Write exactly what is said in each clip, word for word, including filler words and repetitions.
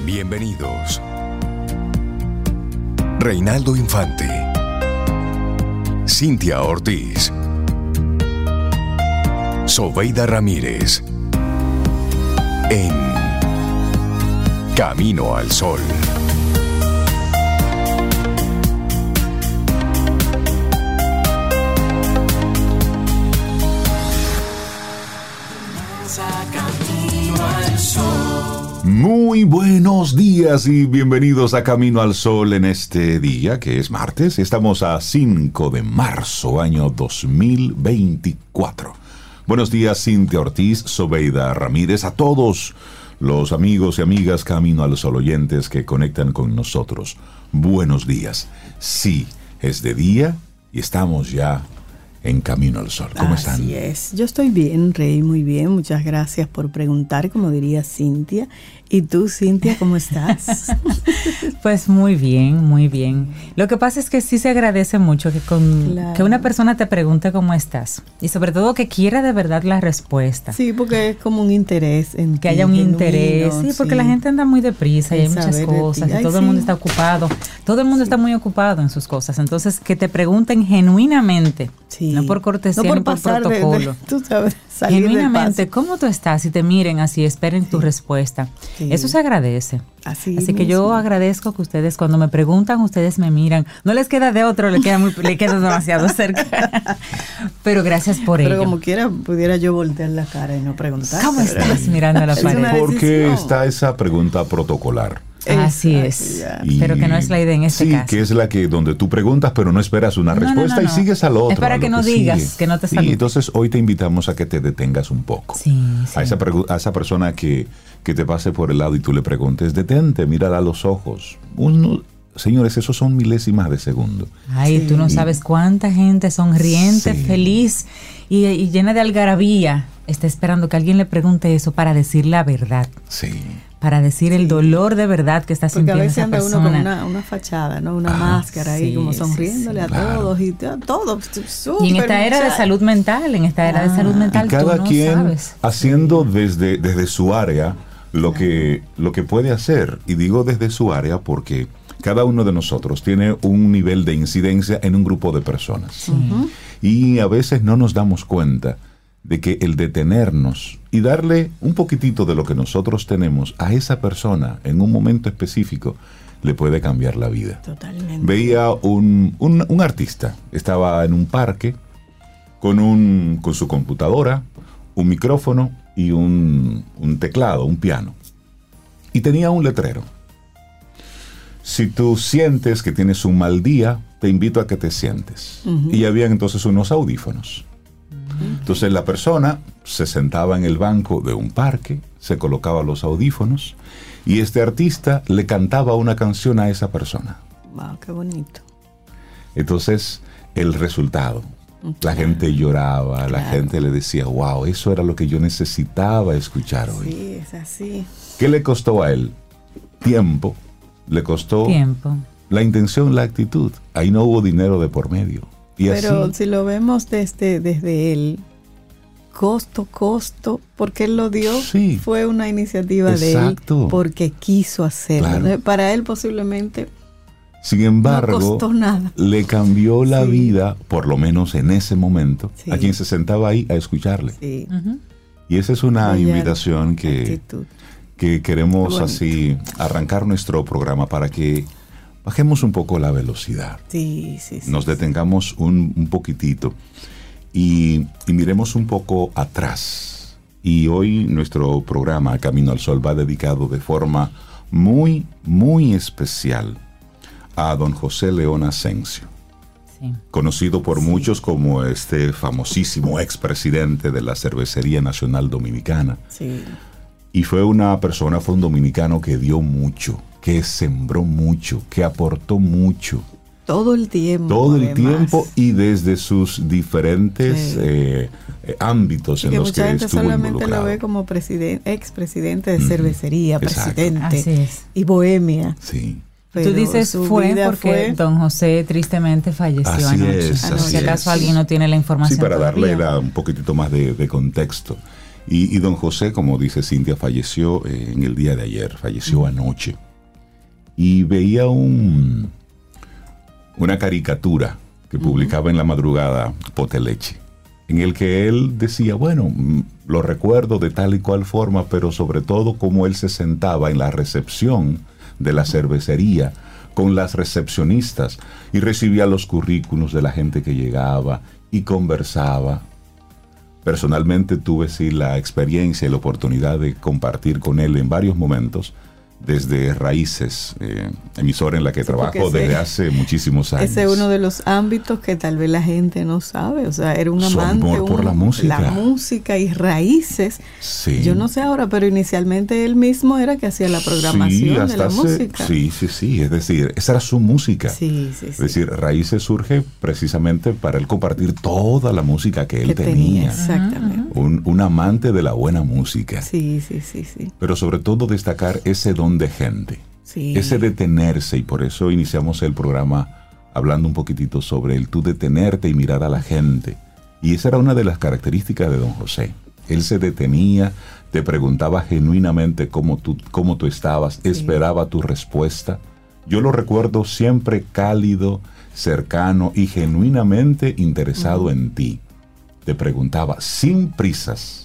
Bienvenidos. Reinaldo Infante, Cintia Ortiz, Sobeida Ramírez, en Camino al Sol. Muy buenos días y bienvenidos a Camino al Sol en este día que es martes. Estamos a cinco de marzo, año dos mil veinticuatro. Buenos días, Cintia Ortiz, Sobeida Ramírez, a todos los amigos y amigas Camino al Sol oyentes que conectan con nosotros. Buenos días. Sí, es de día y estamos ya en Camino al Sol. ¿Cómo están? Así es. Yo estoy bien, Rey, muy bien. Muchas gracias por preguntar, como diría Cintia. ¿Y tú, Cintia, cómo estás? Pues muy bien, muy bien. Lo que pasa es que sí se agradece mucho que, con, claro. que una persona te pregunte cómo estás. Y sobre todo que quiera de verdad la respuesta. Sí, porque es como un interés en Que ti, haya un genuino, interés. Sí, porque sí. La gente anda muy deprisa y hay muchas cosas. Y Ay, todo sí. el mundo está ocupado. Todo el mundo sí. está muy ocupado en sus cosas. Entonces, que te pregunten genuinamente. Sí. No por cortesía, no por ni por pasar protocolo. De, de, tú sabes, salir genuinamente, ¿cómo tú estás? Y te miren así, esperen sí. tu respuesta. Sí. Eso se agradece. Así, así que yo agradezco que ustedes, cuando me preguntan, ustedes me miran. No les queda de otro, le queda, muy, le queda demasiado cerca. Pero gracias por Pero ello. Pero como quiera, pudiera yo voltear la cara y no preguntar. ¿Cómo estás mirando a la pared? ¿Por qué está esa pregunta protocolar? Así es, y, pero que no es la idea en este sí, caso. Sí, que es la que donde tú preguntas pero no esperas una no, respuesta no, no, y sigues al otro. Es para que no que digas, sigue. que no te sí, saludes. Entonces hoy te invitamos a que te detengas un poco. Sí, sí. A esa, a esa persona que, que te pase por el lado y tú le preguntes, detente, mírala a los ojos. Uno, señores, esos son milésimas de segundo. Ay, sí. Tú no sabes cuánta gente sonriente, sí. feliz y, y llena de algarabía está esperando que alguien le pregunte eso para decir la verdad. Sí. Para decir sí. el dolor de verdad que está Porque sintiendo esa persona. Porque a veces anda uno con una, una fachada, ¿no? Una ah, máscara sí, ahí como sonriéndole sí, sí, a claro. todos y a todos. Y en esta era de salud mental, en esta era ah. de salud mental, y cada tú no quien sabes. haciendo desde, desde su área lo, claro. que, lo que puede hacer. Y digo desde su área porque cada uno de nosotros tiene un nivel de incidencia en un grupo de personas. Sí. Uh-huh. Y a veces no nos damos cuenta de que el detenernos y darle un poquitito de lo que nosotros tenemos a esa persona en un momento específico le puede cambiar la vida. Totalmente. Veía un, un, un artista, estaba en un parque con, un, con su computadora, un micrófono y un, un teclado, un piano. Y tenía un letrero. Si tú sientes que tienes un mal día, te invito a que te sientes. Uh-huh. Y habían entonces unos audífonos. Entonces la persona se sentaba en el banco de un parque, se colocaba los audífonos y este artista le cantaba una canción a esa persona. ¡Wow, qué bonito! Entonces, el resultado, claro. la gente lloraba, claro. la gente le decía, wow, eso era lo que yo necesitaba escuchar hoy. Sí, es así. ¿Qué le costó a él? Tiempo, le costó Tiempo. La intención, la actitud. Ahí no hubo dinero de por medio. Y Pero así, si lo vemos desde, desde él, costo, costo, porque él lo dio, sí, fue una iniciativa exacto. de él, porque quiso hacerlo. Claro. Para él posiblemente sin embargo, no costó nada. Le cambió la sí. vida, por lo menos en ese momento, sí. a quien se sentaba ahí a escucharle. Sí. Uh-huh. Y esa es una Bella invitación que, que queremos así arrancar nuestro programa para que bajemos un poco la velocidad. Sí, sí, sí. Nos detengamos un, un poquitito y, y miremos un poco atrás. Y hoy nuestro programa Camino al Sol va dedicado de forma muy, muy especial a don José León Asensio. Sí. Conocido por sí. muchos como este famosísimo expresidente de la Cervecería Nacional Dominicana. Sí. Y fue una persona, fue un dominicano que dio mucho, que sembró mucho, que aportó mucho. Todo el tiempo. Todo el además. tiempo y desde sus diferentes sí. eh, eh, ámbitos y en que los que estuvo involucrado. Mucha gente solamente lo ve como presidente, expresidente de mm, cervecería, exacto. presidente Así es. y bohemia. Sí. Pero tú dices fue porque fue... don José tristemente falleció así anoche. Es, anoche. Así si acaso es. alguien no tiene la información. Sí, para todavía. darle la, un poquitito más de, de contexto. Y, y don José, como dice Cintia, falleció eh, en el día de ayer, falleció uh-huh. anoche. Y veía un, una caricatura que uh-huh. publicaba en la madrugada Poteleche, en el que él decía, bueno, lo recuerdo de tal y cual forma, pero sobre todo cómo él se sentaba en la recepción de la cervecería con las recepcionistas y recibía los currículos de la gente que llegaba y conversaba. Personalmente tuve sí la experiencia y la oportunidad de compartir con él en varios momentos, desde Raíces, eh, emisora en la que sí, trabajo desde ese, hace muchísimos años. Ese es uno de los ámbitos que tal vez la gente no sabe, o sea, era un amante. Su amor por un, la música. La música y Raíces. Sí. Yo no sé ahora, pero inicialmente él mismo era que hacía la programación sí, de la hace, música. Sí, sí, sí, es decir, esa era su música. Sí, sí, sí. Es decir, Raíces surge precisamente para él compartir toda la música que él que tenía. tenía. Exactamente. Un, un amante de la buena música. Sí, sí, sí, sí. Pero sobre todo destacar ese don de gente, sí. ese detenerse, y por eso iniciamos el programa hablando un poquitito sobre el tú detenerte y mirar a la gente. Y esa era una de las características de don José. Él se detenía, te preguntaba genuinamente cómo tú, cómo tú estabas, sí. esperaba tu respuesta. Yo lo recuerdo siempre cálido, cercano y genuinamente interesado uh-huh. en ti. Te preguntaba sin prisas.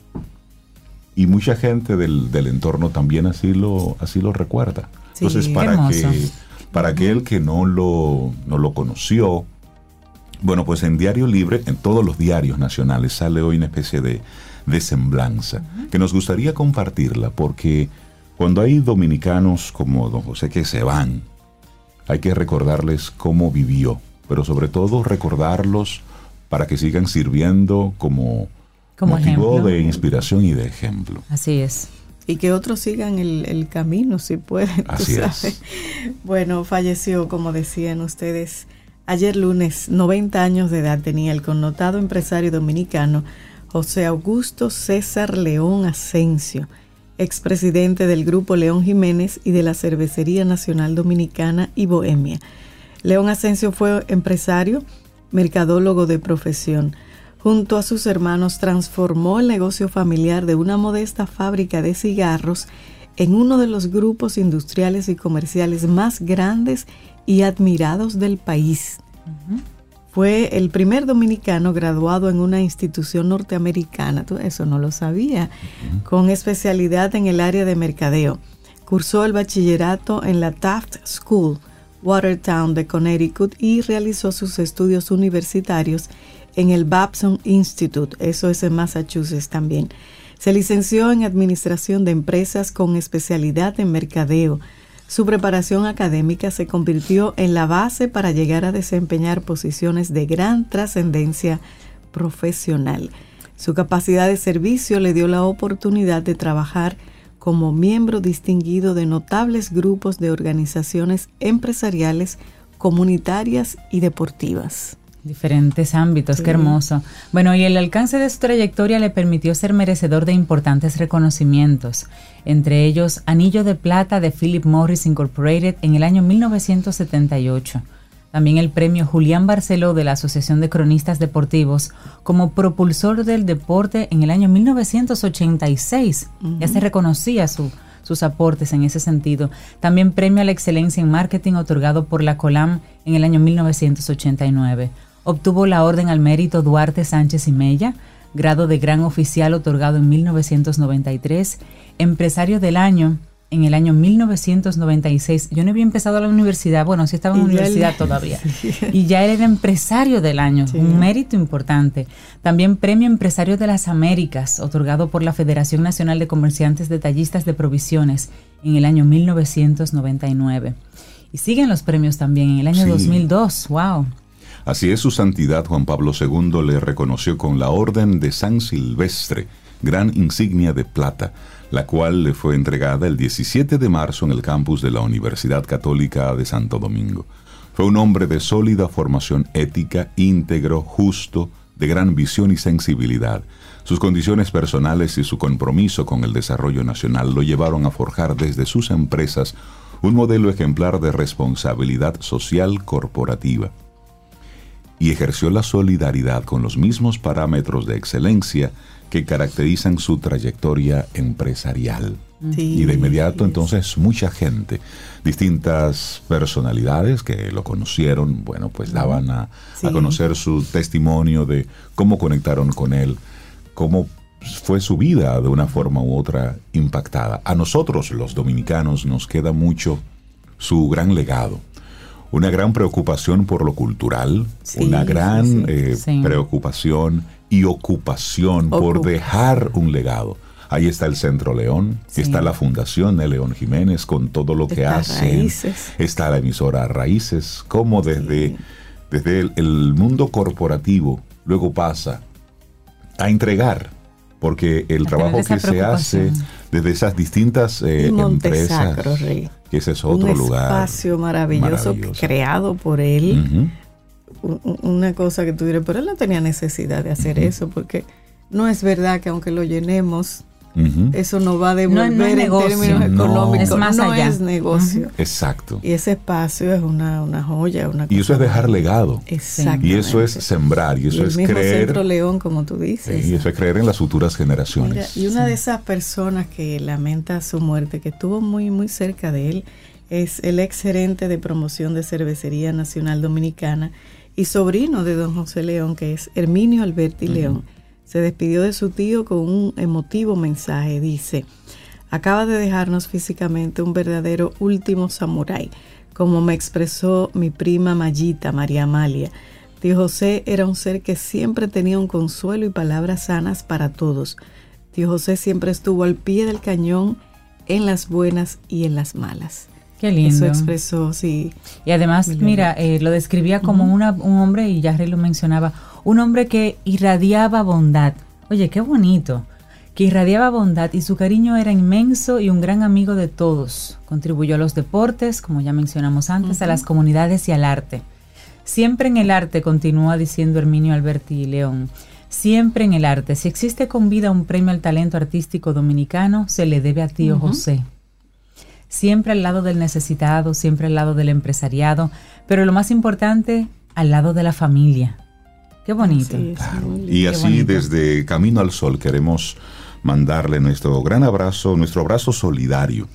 Y mucha gente del, del entorno también así lo, así lo recuerda. Sí, entonces, para, que, para aquel que no lo, no lo conoció, bueno, pues en Diario Libre, en todos los diarios nacionales, sale hoy una especie de, de semblanza, uh-huh. que nos gustaría compartirla, porque cuando hay dominicanos como don José que se van, hay que recordarles cómo vivió, pero sobre todo recordarlos para que sigan sirviendo como... Como motivo ejemplo. De inspiración y de ejemplo. Así es. Y que otros sigan el, el camino, si pueden. Así tú sabes. Es. Bueno, falleció, como decían ustedes, ayer lunes, noventa años de edad tenía el connotado empresario dominicano José Augusto César León Asensio, expresidente del Grupo León Jiménez y de la Cervecería Nacional Dominicana y Bohemia. León Asensio fue empresario, mercadólogo de profesión. Junto a sus hermanos transformó el negocio familiar de una modesta fábrica de cigarros en uno de los grupos industriales y comerciales más grandes y admirados del país. Uh-huh. Fue el primer dominicano graduado en una institución norteamericana, tú eso no lo sabía, uh-huh. con especialidad en el área de mercadeo. Cursó el bachillerato en la Taft School, Watertown de Connecticut, y realizó sus estudios universitarios en el Babson Institute, eso es en Massachusetts también. Se licenció en Administración de Empresas con especialidad en mercadeo. Su preparación académica se convirtió en la base para llegar a desempeñar posiciones de gran trascendencia profesional. Su capacidad de servicio le dio la oportunidad de trabajar como miembro distinguido de notables grupos de organizaciones empresariales, comunitarias y deportivas. Diferentes ámbitos, sí. Qué hermoso. Bueno, y el alcance de su trayectoria le permitió ser merecedor de importantes reconocimientos, entre ellos Anillo de Plata de Philip Morris Incorporated en el año mil novecientos setenta y ocho. También el premio Julián Barceló de la Asociación de Cronistas Deportivos como propulsor del deporte en el año mil novecientos ochenta y seis. Uh-huh. Ya se reconocía su, sus aportes en ese sentido. También premio a la excelencia en marketing otorgado por la COLAM en el año mil novecientos ochenta y nueve. Obtuvo la Orden al Mérito Duarte Sánchez y Mella, grado de Gran Oficial otorgado en mil novecientos noventa y tres, Empresario del Año en el año mil novecientos noventa y seis. Yo no había empezado la universidad, bueno, sí estaba en la universidad él, todavía, sí. Y ya él era Empresario del Año, sí. Un mérito importante. También Premio Empresario de las Américas, otorgado por la Federación Nacional de Comerciantes Detallistas de Provisiones en el año mil novecientos noventa y nueve. Y siguen los premios también en el año sí. dos mil dos, wow. Así es, su santidad Juan Pablo segundo le reconoció con la Orden de San Silvestre, gran insignia de plata, la cual le fue entregada el diecisiete de marzo en el campus de la Universidad Católica de Santo Domingo. Fue un hombre de sólida formación ética, íntegro, justo, de gran visión y sensibilidad. Sus condiciones personales y su compromiso con el desarrollo nacional lo llevaron a forjar desde sus empresas un modelo ejemplar de responsabilidad social corporativa. y ejerció la solidaridad con los mismos parámetros de excelencia que caracterizan su trayectoria empresarial. Sí, y de inmediato sí, entonces mucha gente, distintas personalidades que lo conocieron, bueno, pues daban a, sí. a conocer su testimonio de cómo conectaron con él, cómo fue su vida de una forma u otra impactada. A nosotros los dominicanos nos queda mucho su gran legado, una gran preocupación por lo cultural, sí, una gran sí, sí. Eh, sí. preocupación y ocupación Ocupa. por dejar un legado. Ahí está el Centro León, sí. está la Fundación de León Jiménez con todo lo que está hacen, Raíces. Está la emisora Raíces, como desde, sí. desde el, el mundo corporativo luego pasa a entregar, porque el a trabajo que se hace desde esas distintas eh, empresas, Rey. que ese es otro un lugar. Un espacio maravilloso, maravilloso creado por él, uh-huh. una cosa que tú dirás, pero él no tenía necesidad de hacer uh-huh. eso, porque no es verdad que aunque lo llenemos, Uh-huh. eso no va a devolver no, no en negocio. términos económicos, no, es, más no allá. es negocio. Uh-huh. Exacto. Y ese espacio es una, una joya. Una y eso es dejar muy... legado. Exactamente. Y eso es sembrar. Y eso y el es mismo creer. Centro León, como tú dices. Y eso es creer en las futuras generaciones. Mira, y una sí. de esas personas que lamenta su muerte, que estuvo muy, muy cerca de él, es el ex gerente de promoción de Cervecería Nacional Dominicana y sobrino de don José León, que es Herminio Alberti uh-huh. León. Se despidió de su tío con un emotivo mensaje. Dice: acaba de dejarnos físicamente un verdadero último samurái, como me expresó mi prima Mayita, María Amalia. Tío José era un ser que siempre tenía un consuelo y palabras sanas para todos. Tío José siempre estuvo al pie del cañón en las buenas y en las malas. Qué lindo. Eso expresó, sí. Y además, mira, eh, lo describía como uh-huh. una, un hombre, y Yarrey lo mencionaba, un hombre que irradiaba bondad. Oye, qué bonito. Que irradiaba bondad y su cariño era inmenso y un gran amigo de todos. Contribuyó a los deportes, como ya mencionamos antes, uh-huh. a las comunidades y al arte. Siempre en el arte, continúa diciendo Herminio Alberti León, siempre en el arte. Si existe con vida un premio al talento artístico dominicano, se le debe a tío uh-huh. José. Siempre al lado del necesitado, siempre al lado del empresariado, pero lo más importante, al lado de la familia. Qué bonito. Sí, claro. Y así bonito. Desde Camino al Sol queremos mandarle nuestro gran abrazo, nuestro abrazo solidario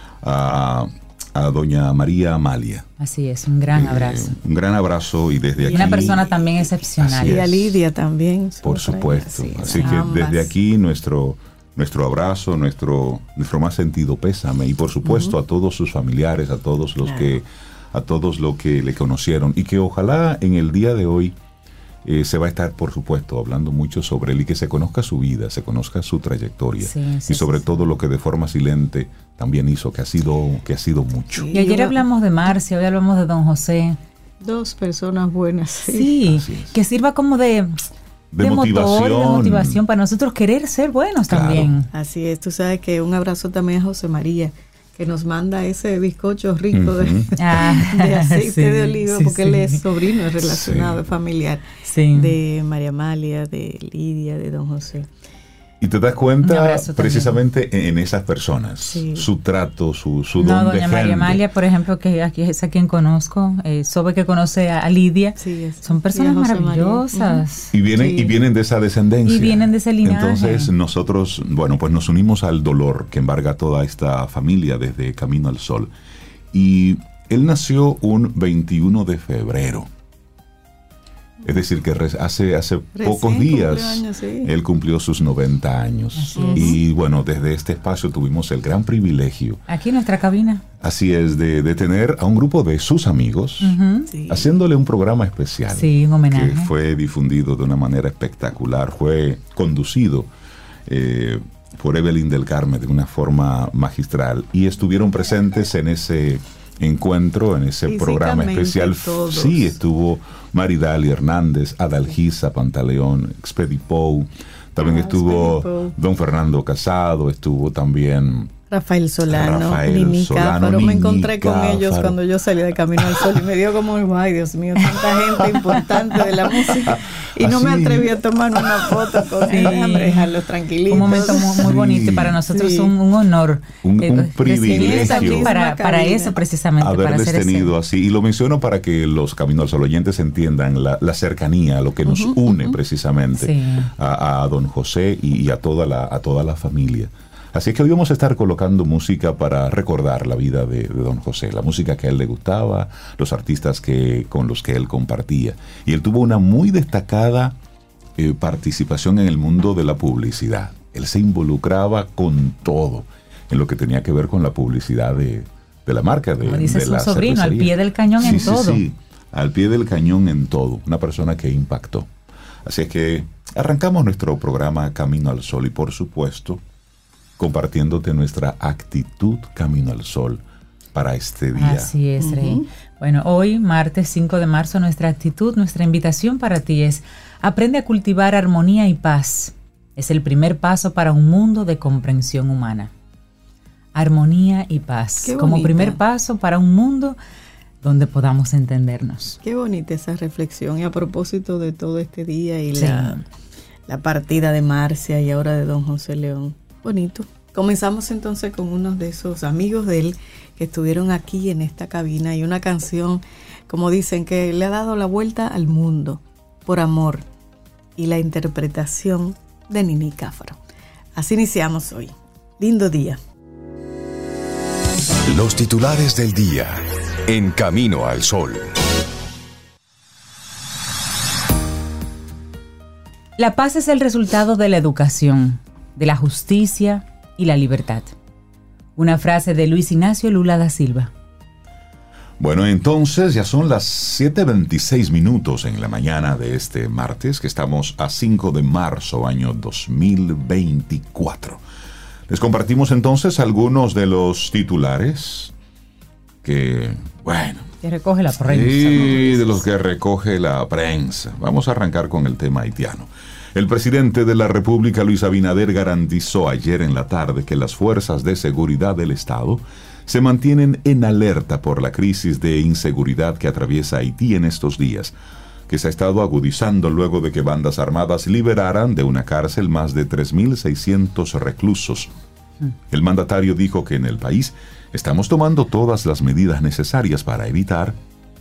a, a doña María Amalia. Así es, un gran eh, abrazo. Un gran abrazo y desde y aquí... una persona también excepcional. Y a Lidia también. Por supuesto. Así, así que ambas. Desde aquí nuestro, nuestro abrazo, nuestro, nuestro más sentido pésame y por supuesto uh-huh. a todos sus familiares, a todos los claro. que a todos los que le conocieron y que ojalá en el día de hoy Eh, se va a estar, por supuesto, hablando mucho sobre él y que se conozca su vida, se conozca su trayectoria sí, sí, y sobre sí, todo sí. lo que de forma silente también hizo, que ha sido, que ha sido mucho. Y ayer hablamos de Marcia, hoy hablamos de don José. Dos personas buenas. Sí, sí que sirva como de, de, de motivación. motor, de motivación para nosotros querer ser buenos claro. también. Así es, tú sabes que un abrazo también a José María, que nos manda ese bizcocho rico uh-huh. de, ah, de aceite sí, de oliva, sí, porque sí. él es sobrino, es relacionado, sí. es familiar sí. de María Amalia, de Lidia, de don José. Y te das cuenta precisamente en, en esas personas, sí. su trato, su, su no, don de doña gente. María Amalia, por ejemplo, que aquí es a quien conozco, eh, Sobe que conoce a, a Lidia, sí, es, son personas maravillosas. Uh-huh. Y vienen, sí. y vienen de esa descendencia. Y vienen de ese linaje. Entonces nosotros, bueno, pues nos unimos al dolor que embarga toda esta familia desde Camino al Sol. Y él nació un veintiuno de febrero. Es decir, que hace, hace pocos días años, sí. él cumplió sus noventa años. Y bueno, desde este espacio tuvimos el gran privilegio. Aquí en nuestra cabina. Así es, de, de tener a un grupo de sus amigos uh-huh. sí. haciéndole un programa especial. Sí, un homenaje. Que fue difundido de una manera espectacular, fue conducido eh, por Evelyn del Carmen de una forma magistral. Y estuvieron presentes en ese encuentro, en ese programa especial. Todos. Sí, estuvo Maridali Hernández, Adalgisa Pantaleón, Expedipou, también ah, estuvo Expedipou. Don Fernando Casado, estuvo también Rafael Solano, Rafael Nini Solano, Cáfaro. Nini Me encontré con Cáfaro. ellos cuando yo salí de Camino al Sol y me dio como, ay Dios mío, tanta gente importante de la música. Y no así. me atreví a tomar una foto con él, déjame dejarlos tranquilitos. Un momento muy, muy bonito y para nosotros sí. un, un honor. Un, eh, un privilegio. Para, para eso precisamente. Haberles para hacer tenido ese. así. Y lo menciono para que los Camino al Sol oyentes entiendan la, la cercanía, lo que nos uh-huh, une uh-huh. precisamente Sí. a, a don José y, y a, toda la, a toda la familia. Así es que hoy vamos a estar colocando música para recordar la vida de, de don José, la música que a él le gustaba, los artistas que, con los que él compartía. Y él tuvo una muy destacada eh, participación en el mundo de la publicidad. Él se involucraba con todo en lo que tenía que ver con la publicidad de, de la marca. De, Como dice de su la sobrino, al cervecería. pie del cañón sí, en sí, todo. Sí, al pie del cañón en todo. Una persona que impactó. Así es que arrancamos nuestro programa Camino al Sol y por supuesto compartiéndote nuestra actitud Camino al Sol para este día. Así es, Rey. Uh-huh. Bueno, hoy, martes cinco de marzo, nuestra actitud, nuestra invitación para ti es: aprende a cultivar armonía y paz. Es el primer paso para un mundo de comprensión humana. Armonía y paz. Qué como bonita. primer paso para un mundo donde podamos entendernos. Qué bonita esa reflexión. Y a propósito de todo este día y Sí. la, la partida de Marcia y ahora de don José León. Bonito. Comenzamos entonces con uno de esos amigos de él que estuvieron aquí en esta cabina y una canción, como dicen, que le ha dado la vuelta al mundo por amor y la interpretación de Nini Cáfaro. Así iniciamos hoy. Lindo día. Los titulares del día en Camino al Sol. La paz es el resultado de la educación, de la justicia y la libertad. Una frase de Luis Ignacio Lula da Silva. Bueno, entonces ya son las siete veintiséis minutos en la mañana de este martes, que estamos a cinco de marzo, año dos mil veinticuatro. Les compartimos entonces algunos de los titulares que, bueno... Que recoge la prensa. Sí, de los que recoge la prensa. Vamos a arrancar con el tema haitiano. El presidente de la República, Luis Abinader, garantizó ayer en la tarde que las fuerzas de seguridad del Estado se mantienen en alerta por la crisis de inseguridad que atraviesa Haití en estos días, que se ha estado agudizando luego de que bandas armadas liberaran de una cárcel más de tres mil seiscientos reclusos. El mandatario dijo que en el país estamos tomando todas las medidas necesarias para evitar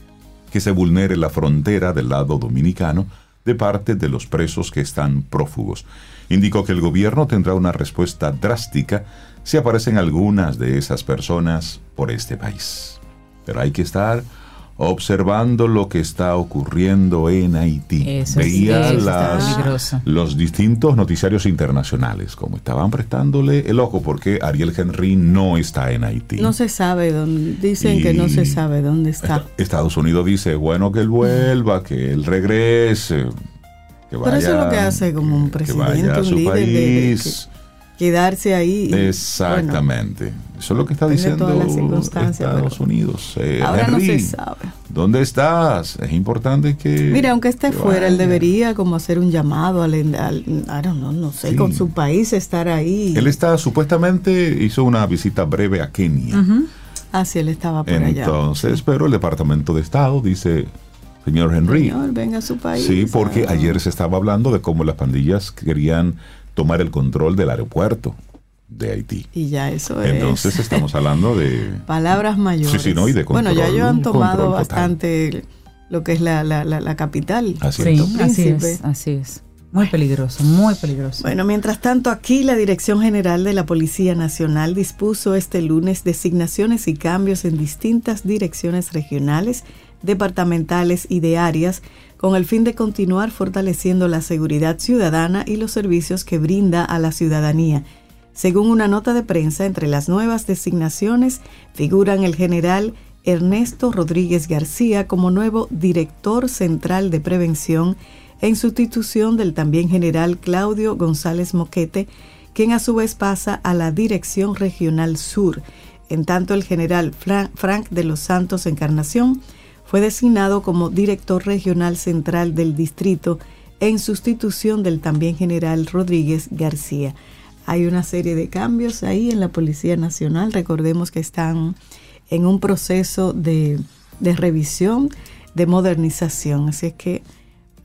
que se vulnere la frontera del lado dominicano de parte de los presos que están prófugos. Indicó que el gobierno tendrá una respuesta drástica si aparecen algunas de esas personas por este país. Pero hay que estar observando lo que está ocurriendo en Haití. Eso Veía sí, eso está las, peligroso. los distintos noticiarios internacionales, como estaban prestándole el ojo, porque Ariel Henry no está en Haití. No se sabe dónde, dicen Y que no se sabe dónde está. Estados Unidos dice, bueno, que él vuelva, que él regrese, que vaya, Pero eso es lo que hace como un que presidente, vaya a un su líder, de, de- país. que- quedarse ahí. y, Exactamente. bueno, Eso es lo que está depende de diciendo todas las circunstancias, Estados pero Unidos. Eh, ahora no Henry, se sabe. ¿dónde estás? Es importante que... Mira, aunque esté que fuera, él vaya. debería como hacer un llamado al, al I don't know, no sé, Sí. con su país, estar ahí. Él está, supuestamente, hizo una visita breve a Kenia. Ujú. Ah, sí, él estaba por allá. Entonces, pero el Departamento de Estado dice, señor Henry, Señor, venga a su país. sí, porque ah. ayer se estaba hablando de cómo las pandillas querían tomar el control del aeropuerto de Haití. Y ya eso Entonces es. estamos hablando de... Palabras mayores. Sí, sí, no, y de Bueno, ya control, ellos han un tomado control total. bastante lo que es la, la, la, la capital. Así Sí, es. Puerto así Príncipe. es, así es. Muy peligroso, muy peligroso. Bueno, mientras tanto, aquí la Dirección General de la Policía Nacional dispuso este lunes designaciones y cambios en distintas direcciones regionales, departamentales y de áreas, con el fin de continuar fortaleciendo la seguridad ciudadana y los servicios que brinda a la ciudadanía. Según una nota de prensa, entre las nuevas designaciones figuran el general Ernesto Rodríguez García como nuevo director central de prevención, en sustitución del también general Claudio González Moquete, quien a su vez pasa a la Dirección Regional Sur. En tanto, el general Frank, Frank de los Santos Encarnación fue designado como director regional central del distrito, en sustitución del también general Rodríguez García. Hay una serie de cambios ahí en la Policía Nacional. Recordemos que están en un proceso de, de revisión, de modernización. Así es que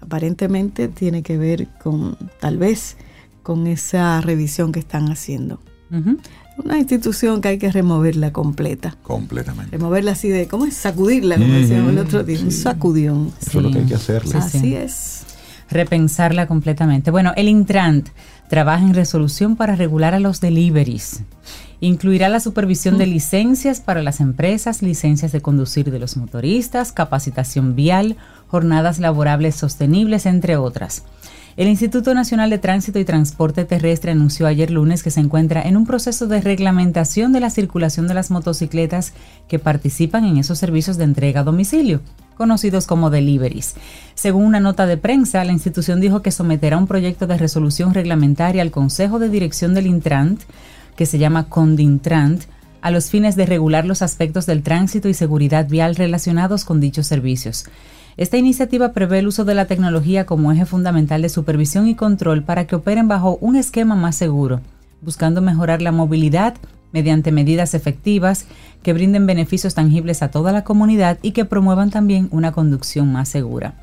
Aparentemente tiene que ver con, tal vez, con esa revisión que están haciendo. Uh-huh. Una institución que hay que removerla completa. Completamente. Removerla así de, ¿cómo es? Sacudirla, como mm-hmm. decíamos el otro día, sí. un sacudión. Eso sí. es lo que hay que hacerle. Así sí. es. Repensarla completamente. Bueno, el Intran trabaja en resolución para regular a los deliveries. Incluirá la supervisión de licencias para las empresas, licencias de conducir de los motoristas, capacitación vial, jornadas laborables sostenibles, entre otras. El Instituto Nacional de Tránsito y Transporte Terrestre anunció ayer lunes que se encuentra en un proceso de reglamentación de la circulación de las motocicletas que participan en esos servicios de entrega a domicilio, conocidos como deliveries. Según una nota de prensa, la institución dijo que someterá un proyecto de resolución reglamentaria al Consejo de Dirección del Intran, que se llama Condintran, a los fines de regular los aspectos del tránsito y seguridad vial relacionados con dichos servicios. Esta iniciativa prevé el uso de la tecnología como eje fundamental de supervisión y control para que operen bajo un esquema más seguro, buscando mejorar la movilidad mediante medidas efectivas que brinden beneficios tangibles a toda la comunidad y que promuevan también una conducción más segura.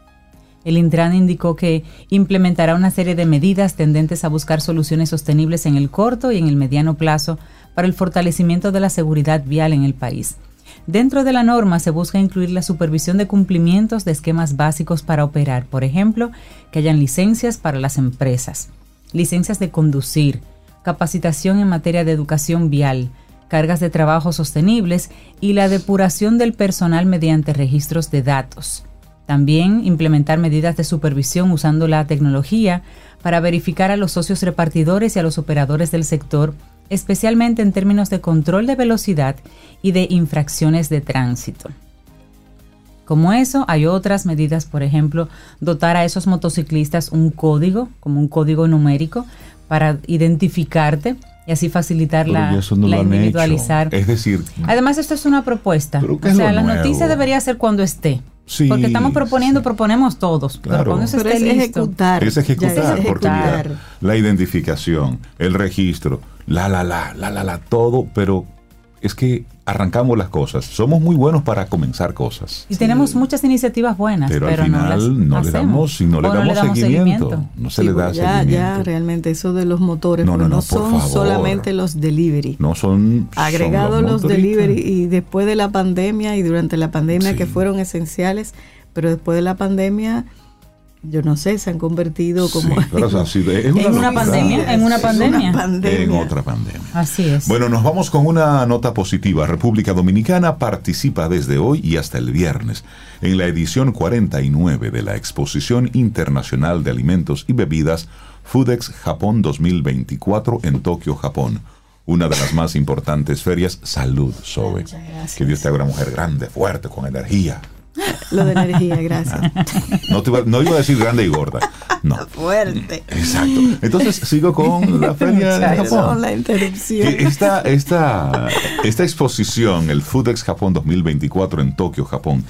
El Intran indicó que implementará una serie de medidas tendentes a buscar soluciones sostenibles en el corto y en el mediano plazo para el fortalecimiento de la seguridad vial en el país. Dentro de la norma se busca incluir la supervisión de cumplimientos de esquemas básicos para operar, por ejemplo, que hayan licencias para las empresas, licencias de conducir, capacitación en materia de educación vial, cargas de trabajo sostenibles y la depuración del personal mediante registros de datos. También implementar medidas de supervisión usando la tecnología para verificar a los socios repartidores y a los operadores del sector, especialmente en términos de control de velocidad y de infracciones de tránsito. Como eso, hay otras medidas, por ejemplo, dotar a esos motociclistas un código, como un código numérico, para identificarte y así facilitar pero la, no la individualizar. Es decir, además esto es una propuesta. O sea, la nuevo? noticia debería ser cuando esté. Sí, porque estamos proponiendo, sí. proponemos todos. Claro. Pero cuando eso pero esté es listo. Ejecutar. Es ejecutar, es ejecutar. porque mira, la identificación, el registro, la, la, la, la, la, la, todo, pero es que arrancamos las cosas. Somos muy buenos para comenzar cosas. Y sí. tenemos muchas iniciativas buenas, pero, pero al final no, las no le damos, si no le damos, no le damos seguimiento. seguimiento. No se sí, le da ya, seguimiento. Ya, realmente eso de los motores, no, no, no, no son favor. solamente los delivery. No son agregados los, los delivery y después de la pandemia y durante la pandemia sí. que fueron esenciales, pero después de la pandemia yo no sé, se han convertido como sí, pero en, sido, es una en una pandemia, en una pandemia, una pandemia, en otra pandemia. Así es. Bueno, nos vamos con una nota positiva. República Dominicana participa desde hoy y hasta el viernes en la edición cuarenta y nueve de la Exposición Internacional de Alimentos y Bebidas Foodex Japón dos mil veinticuatro en Tokio, Japón. Una de las más importantes ferias. Salud, Zoe. Que Dios te haga una mujer grande, fuerte, con energía. Lo de energía, gracias. No, te iba, no iba a decir grande y gorda. No. Fuerte. Exacto. Entonces sigo con la feria de Japón. La interrupción. Esta, esta, esta exposición, el Foodex Japón dos mil veinticuatro en Tokio, Japón,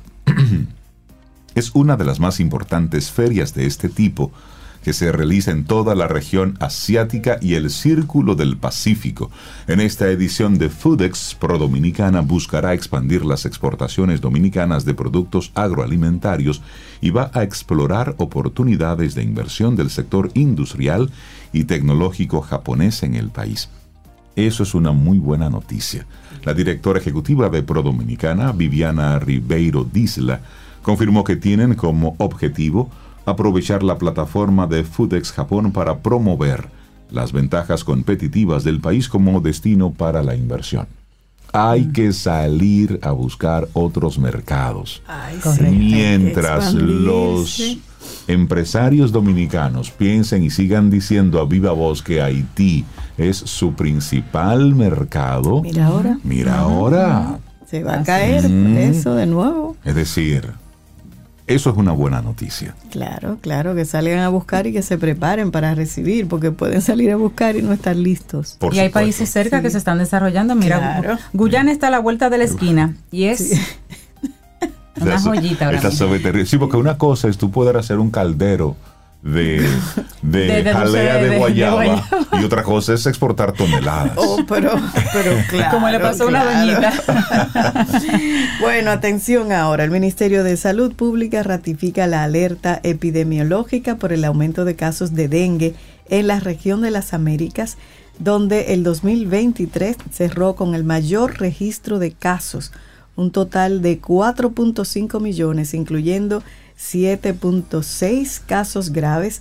es una de las más importantes ferias de este tipo que se realiza en toda la región asiática y el Círculo del Pacífico. En esta edición de Foodex, Pro Dominicana buscará expandir las exportaciones dominicanas de productos agroalimentarios y va a explorar oportunidades de inversión del sector industrial y tecnológico japonés en el país. Eso es una muy buena noticia. La directora ejecutiva de Pro Dominicana, Viviana Ribeiro Disla, confirmó que tienen como objetivo aprovechar la plataforma de Foodex Japón para promover las ventajas competitivas del país como destino para la inversión. Hay que salir a buscar otros mercados. Ay, mientras los empresarios dominicanos piensen y sigan diciendo a viva voz que Haití es su principal mercado. Mira ahora. Mira ahora. Se va a caer mm. eso de nuevo. Es decir, eso es una buena noticia. Claro, claro, que salgan a buscar y que se preparen para recibir, porque pueden salir a buscar y no estar listos. Por y hay supuesto. países cerca sí. que se están desarrollando. Mira, claro. Guyana está a la vuelta de la esquina y es sí. una joyita ahora mismo. Sí, porque una cosa es tú poder hacer un caldero de, de, de, de jalea de, de, guayaba, de guayaba y otra cosa es exportar toneladas. Oh, pero, pero claro. Como le pasó a claro. una doñita. Bueno, atención ahora. El Ministerio de Salud Pública ratifica la alerta epidemiológica por el aumento de casos de dengue en la región de las Américas, donde el dos mil veintitrés cerró con el mayor registro de casos, un total de cuatro punto cinco millones, incluyendo siete punto seis casos graves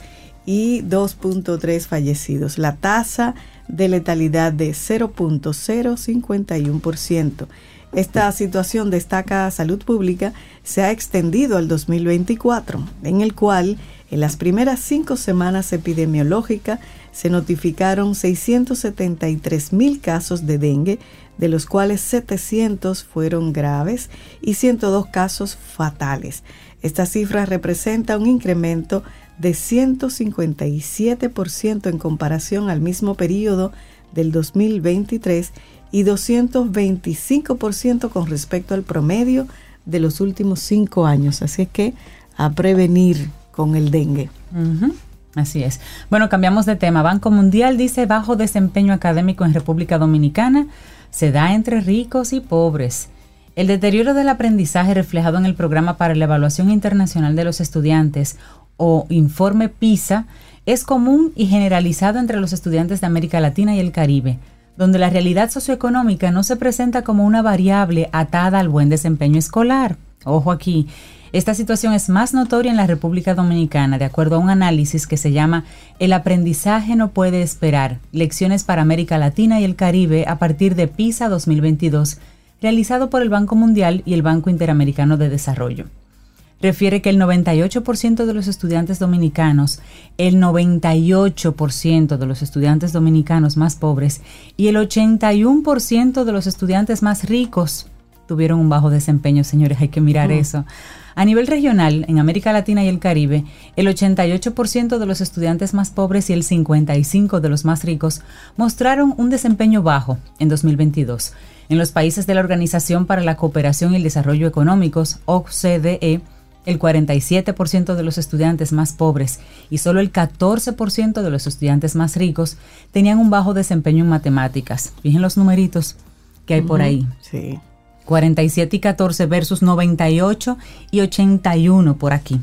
y dos punto tres fallecidos. La tasa de letalidad de cero punto cero cincuenta y uno por ciento. Esta situación, destaca Salud Pública, se ha extendido al dos mil veinticuatro, en el cual en las primeras cinco semanas epidemiológicas se notificaron seiscientos setenta y tres mil casos de dengue, de los cuales setecientos fueron graves y ciento dos casos fatales. Esta cifra representa un incremento de ciento cincuenta y siete por ciento en comparación al mismo periodo del dos mil veintitrés y doscientos veinticinco por ciento con respecto al promedio de los últimos cinco años. Así es que a prevenir con el dengue. Uh-huh. Así es. Bueno, cambiamos de tema. Banco Mundial dice bajo desempeño académico en República Dominicana se da entre ricos y pobres. El deterioro del aprendizaje reflejado en el Programa para la Evaluación Internacional de los Estudiantes, o Informe PISA, es común y generalizado entre los estudiantes de América Latina y el Caribe, donde la realidad socioeconómica no se presenta como una variable atada al buen desempeño escolar. Ojo aquí, esta situación es más notoria en la República Dominicana, de acuerdo a un análisis que se llama El aprendizaje no puede esperar, lecciones para América Latina y el Caribe a partir de PISA dos mil veintidós, realizado por el Banco Mundial y el Banco Interamericano de Desarrollo. Refiere que el noventa y ocho por ciento de los estudiantes dominicanos, el noventa y ocho por ciento de los estudiantes dominicanos más pobres y el ochenta y uno por ciento de los estudiantes más ricos tuvieron un bajo desempeño, señores, hay que mirar mm. eso. A nivel regional, en América Latina y el Caribe, el ochenta y ocho por ciento de los estudiantes más pobres y el cincuenta y cinco por ciento de los más ricos mostraron un desempeño bajo en dos mil veintidós. En los países de la Organización para la Cooperación y el Desarrollo Económicos, O C D E, el cuarenta y siete por ciento de los estudiantes más pobres y solo el catorce por ciento de los estudiantes más ricos tenían un bajo desempeño en matemáticas. Fíjense los numeritos que hay uh-huh. por ahí. Sí. cuarenta y siete y catorce versus noventa y ocho y ochenta y uno por aquí.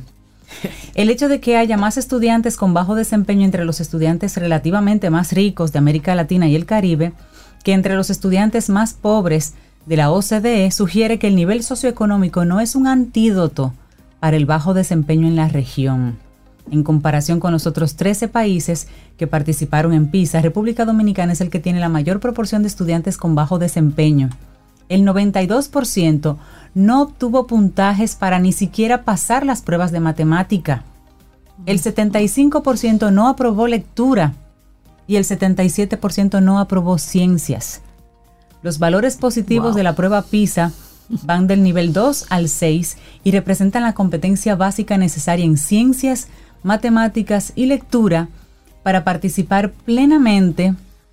El hecho de que haya más estudiantes con bajo desempeño entre los estudiantes relativamente más ricos de América Latina y el Caribe que entre los estudiantes más pobres de la O C D E sugiere que el nivel socioeconómico no es un antídoto para el bajo desempeño en la región. En comparación con los otros trece países que participaron en PISA, República Dominicana es el que tiene la mayor proporción de estudiantes con bajo desempeño. El noventa y dos por ciento no obtuvo puntajes para ni siquiera pasar las pruebas de matemática. El setenta y cinco por ciento no aprobó lectura y el setenta y siete por ciento no aprobó ciencias. Los valores positivos wow. de la prueba PISA van del nivel dos al seis y representan la competencia básica necesaria en ciencias, matemáticas y lectura para participar plenamente,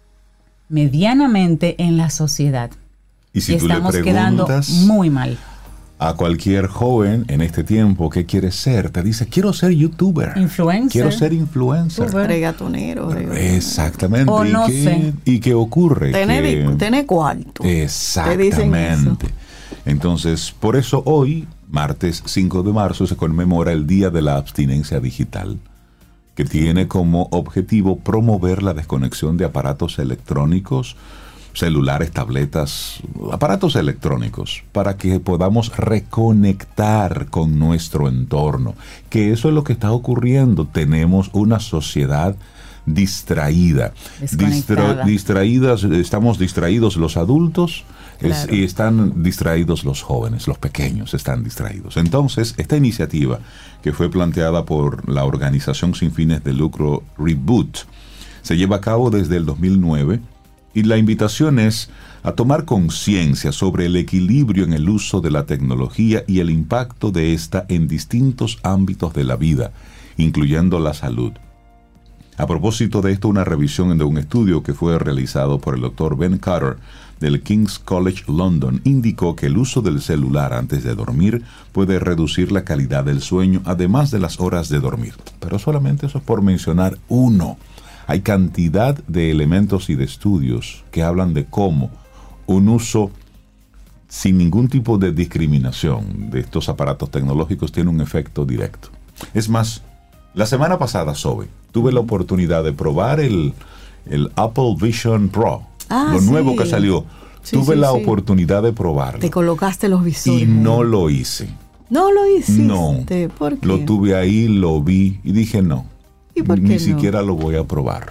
medianamente en la sociedad. Y si y tú estamos le quedando muy mal. A cualquier joven en este tiempo, ¿qué quiere ser? Te dice, quiero ser youtuber. Influencer. Quiero ser influencer. Regatonero. Exactamente. O no ¿Y qué, sé. ¿Y qué ocurre? Tener, que, tener cuarto. Exactamente. Entonces, por eso hoy, martes cinco de marzo, se conmemora el Día de la Abstinencia Digital, que tiene como objetivo promover la desconexión de aparatos electrónicos, celulares, tabletas, aparatos electrónicos, para que podamos reconectar con nuestro entorno, que eso es lo que está ocurriendo. Tenemos una sociedad distraída, Distra, distraídas, estamos distraídos los adultos, claro. es, y están distraídos los jóvenes, los pequeños están distraídos. Entonces, esta iniciativa que fue planteada por la organización sin fines de lucro Reboot se lleva a cabo desde el dos mil nueve. Y la invitación es a tomar conciencia sobre el equilibrio en el uso de la tecnología y el impacto de esta en distintos ámbitos de la vida, incluyendo la salud. A propósito de esto, una revisión de un estudio que fue realizado por el doctor Ben Carter del King's College London indicó que el uso del celular antes de dormir puede reducir la calidad del sueño, además de las horas de dormir. Pero solamente eso es por mencionar uno. Hay cantidad de elementos y de estudios que hablan de cómo un uso sin ningún tipo de discriminación de estos aparatos tecnológicos tiene un efecto directo. Es más, la semana pasada, Sobe, tuve la oportunidad de probar el, el Apple Vision Pro, ah, lo sí. nuevo que salió. Sí, tuve sí, la sí. oportunidad de probarlo. Te colocaste los visores. Y no lo hice. ¿No lo hiciste? No. ¿Por qué? Lo tuve ahí, lo vi y dije no. ¿Y por qué Ni no? siquiera lo voy a probar.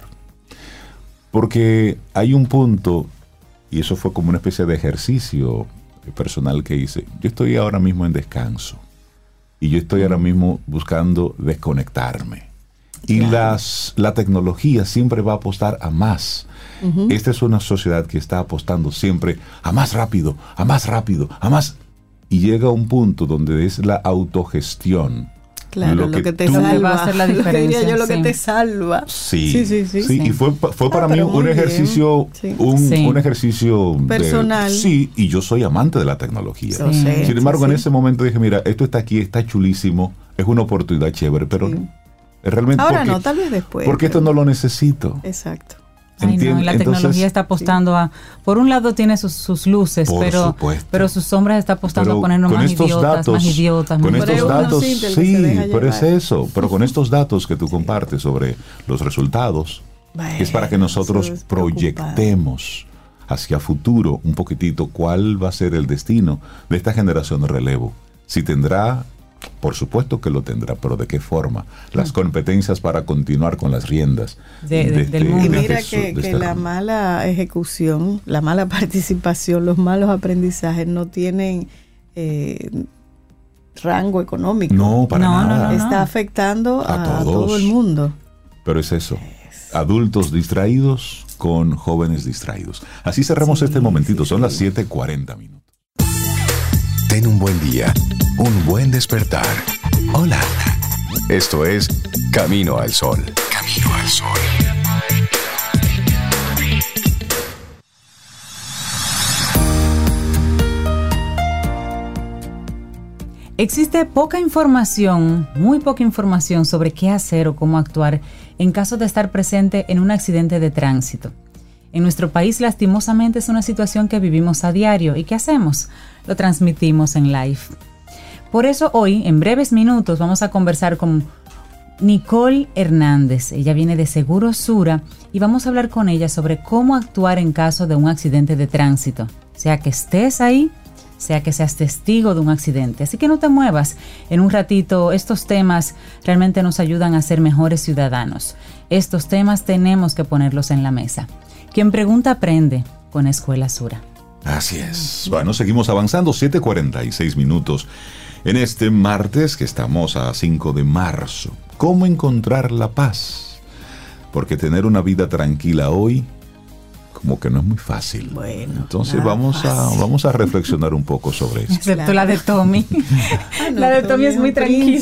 Porque hay un punto, y eso fue como una especie de ejercicio personal que hice. Yo estoy ahora mismo en descanso. Y yo estoy ahora mismo buscando desconectarme. Y claro. las, la tecnología siempre va a apostar a más. Uh-huh. Esta es una sociedad que está apostando siempre a más rápido, a más rápido, a más. Y llega un punto donde es la autogestión. Claro, lo que, lo que te tú, salva va a hacer la diferencia. Lo que yo, lo sí. que te salva. Sí, sí, sí. sí, sí. sí. Y fue, fue para ah, mí un ejercicio, sí. Un, sí. un ejercicio personal. De, sí, y yo soy amante de la tecnología. Sí. Sí. Sin embargo, sí. en ese momento dije, mira, esto está aquí, está chulísimo, es una oportunidad chévere, pero sí. realmente. Ahora porque, no, tal vez después. Porque pero... esto no lo necesito. Exacto. Ay, no, la tecnología Entonces, está apostando sí. a, por un lado tiene sus, sus luces, pero, pero sus sombras está apostando pero a ponernos más idiotas, datos, más idiotas. Con más estos datos, sí, pero es eso, pero con sí. estos datos que tú compartes sobre los resultados, bueno, es para que nosotros es proyectemos hacia futuro un poquitito cuál va a ser el destino de esta generación de relevo. Si tendrá... Por supuesto que lo tendrá, pero ¿de qué forma? Las competencias para continuar con las riendas de, de, de del este, mundo. Y mira su, que, que la mala ejecución, la mala participación, los malos aprendizajes no tienen eh, rango económico. No, para no, nada. No, no, no. Está afectando a, a, a todo el mundo. Pero es eso. Adultos distraídos con jóvenes distraídos. Así cerramos sí, este momentito. Sí, Son sí. las siete cuarenta minutos. Ten un buen día. Un buen despertar. Hola. Esto es Camino al Sol. Camino al Sol. Existe poca información, muy poca información sobre qué hacer o cómo actuar en caso de estar presente en un accidente de tránsito. En nuestro país, lastimosamente, es una situación que vivimos a diario. ¿Y qué hacemos? Lo transmitimos en live. Por eso hoy, en breves minutos, vamos a conversar con Nicole Hernández. Ella viene de Seguros Sura y vamos a hablar con ella sobre cómo actuar en caso de un accidente de tránsito. Sea que estés ahí, sea que seas testigo de un accidente. Así que no te muevas. En un ratito, estos temas realmente nos ayudan a ser mejores ciudadanos. Estos temas tenemos que ponerlos en la mesa. Quien pregunta aprende con Escuela Sura. Así es. Bueno, seguimos avanzando. siete cuarenta y seis minutos. En este martes, que estamos a cinco de marzo, ¿cómo encontrar la paz? Porque tener una vida tranquila hoy, como que no es muy fácil. Bueno, entonces vamos a, vamos a reflexionar un poco sobre eso. Excepto claro. la de Tommy. Ah, no, la de Tommy, Tommy es muy tranquila.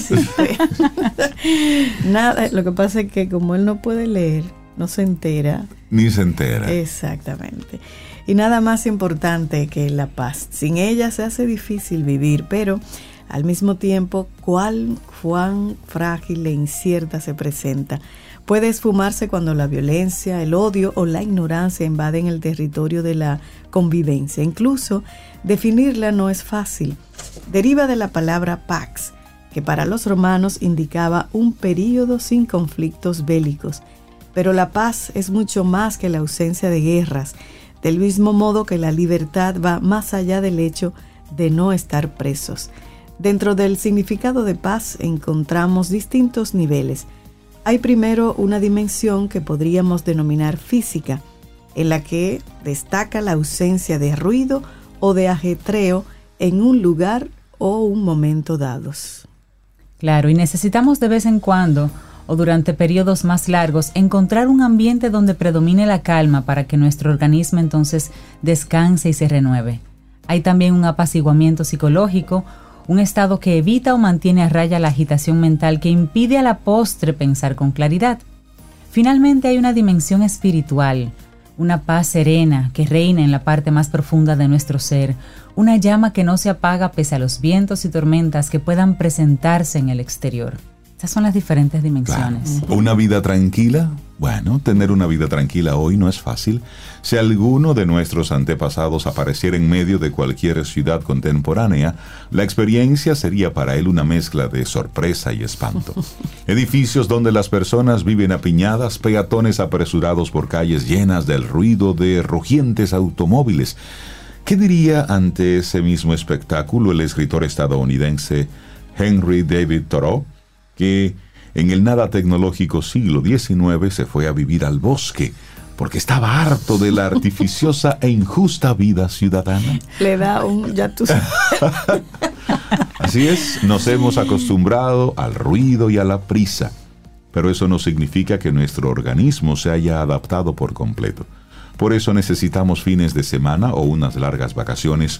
Nada, lo que pasa es que como él no puede leer, no se entera. Ni se entera. Exactamente. Y nada más importante que la paz. Sin ella se hace difícil vivir, pero... Al mismo tiempo, cuán, cuán frágil e incierta se presenta. Puede esfumarse cuando la violencia, el odio o la ignorancia invaden el territorio de la convivencia. Incluso, definirla no es fácil. Deriva de la palabra pax, que para los romanos indicaba un período sin conflictos bélicos. Pero la paz es mucho más que la ausencia de guerras, del mismo modo que la libertad va más allá del hecho de no estar presos. Dentro del significado de paz encontramos distintos niveles. Hay primero una dimensión que podríamos denominar física, en la que destaca la ausencia de ruido o de ajetreo en un lugar o un momento dados. Claro, y necesitamos de vez en cuando o durante periodos más largos encontrar un ambiente donde predomine la calma para que nuestro organismo entonces descanse y se renueve. Hay también un apaciguamiento psicológico, un estado que evita o mantiene a raya la agitación mental que impide a la postre pensar con claridad. Finalmente hay una dimensión espiritual, una paz serena que reina en la parte más profunda de nuestro ser, una llama que no se apaga pese a los vientos y tormentas que puedan presentarse en el exterior. Esas son las diferentes dimensiones. Claro. ¿Una vida tranquila? Bueno, tener una vida tranquila hoy no es fácil. Si alguno de nuestros antepasados apareciera en medio de cualquier ciudad contemporánea, la experiencia sería para él una mezcla de sorpresa y espanto. Edificios donde las personas viven apiñadas, peatones apresurados por calles llenas del ruido de rugientes automóviles. ¿Qué diría ante ese mismo espectáculo el escritor estadounidense Henry David Thoreau, que en el nada tecnológico siglo diecinueve se fue a vivir al bosque porque estaba harto de la artificiosa e injusta vida ciudadana? Le da un... ya tú sabes. Así es, nos hemos acostumbrado al ruido y a la prisa, pero eso no significa que nuestro organismo se haya adaptado por completo. Por eso necesitamos fines de semana o unas largas vacaciones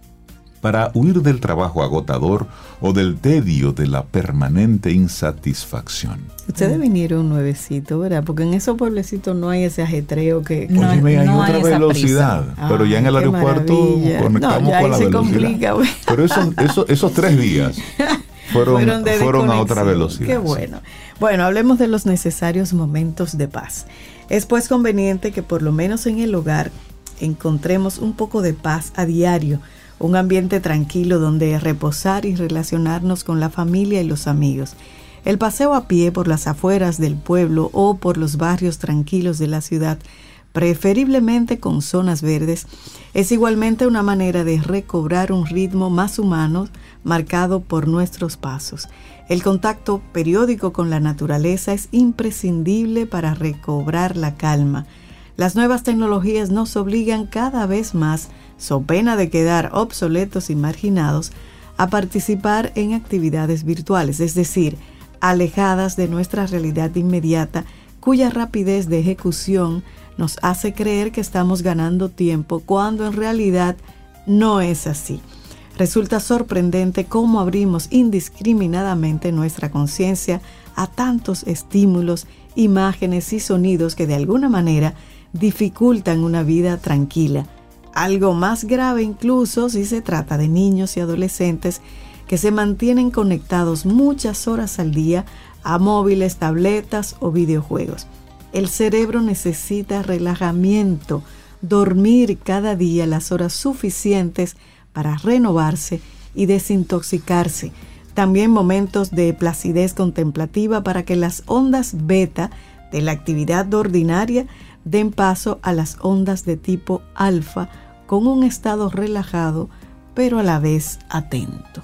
para huir del trabajo agotador o del tedio de la permanente insatisfacción. Ustedes vinieron nuevecito, ¿verdad? Porque en esos pueblecitos no hay ese ajetreo que... que no, Oye, hay no otra hay velocidad, pero Ay, ya en el aeropuerto maravilla. conectamos no, ya con la se velocidad. Complica, pero eso, eso, esos tres días fueron, fueron, de fueron a otra velocidad. Qué bueno. Bueno, hablemos de los necesarios momentos de paz. Es pues conveniente que por lo menos en el hogar encontremos un poco de paz a diario, un ambiente tranquilo donde reposar y relacionarnos con la familia y los amigos. El paseo a pie por las afueras del pueblo o por los barrios tranquilos de la ciudad, preferiblemente con zonas verdes, es igualmente una manera de recobrar un ritmo más humano marcado por nuestros pasos. El contacto periódico con la naturaleza es imprescindible para recobrar la calma. Las nuevas tecnologías nos obligan cada vez más, so pena de quedar obsoletos y marginados, a participar en actividades virtuales, es decir, alejadas de nuestra realidad inmediata, cuya rapidez de ejecución nos hace creer que estamos ganando tiempo cuando en realidad no es así. Resulta sorprendente cómo abrimos indiscriminadamente nuestra conciencia a tantos estímulos, imágenes y sonidos que de alguna manera dificultan una vida tranquila. Algo más grave incluso si se trata de niños y adolescentes que se mantienen conectados muchas horas al día a móviles, tabletas o videojuegos. El cerebro necesita relajamiento, dormir cada día las horas suficientes para renovarse y desintoxicarse. También momentos de placidez contemplativa para que las ondas beta de la actividad ordinaria den paso a las ondas de tipo alfa con un estado relajado, pero a la vez atento.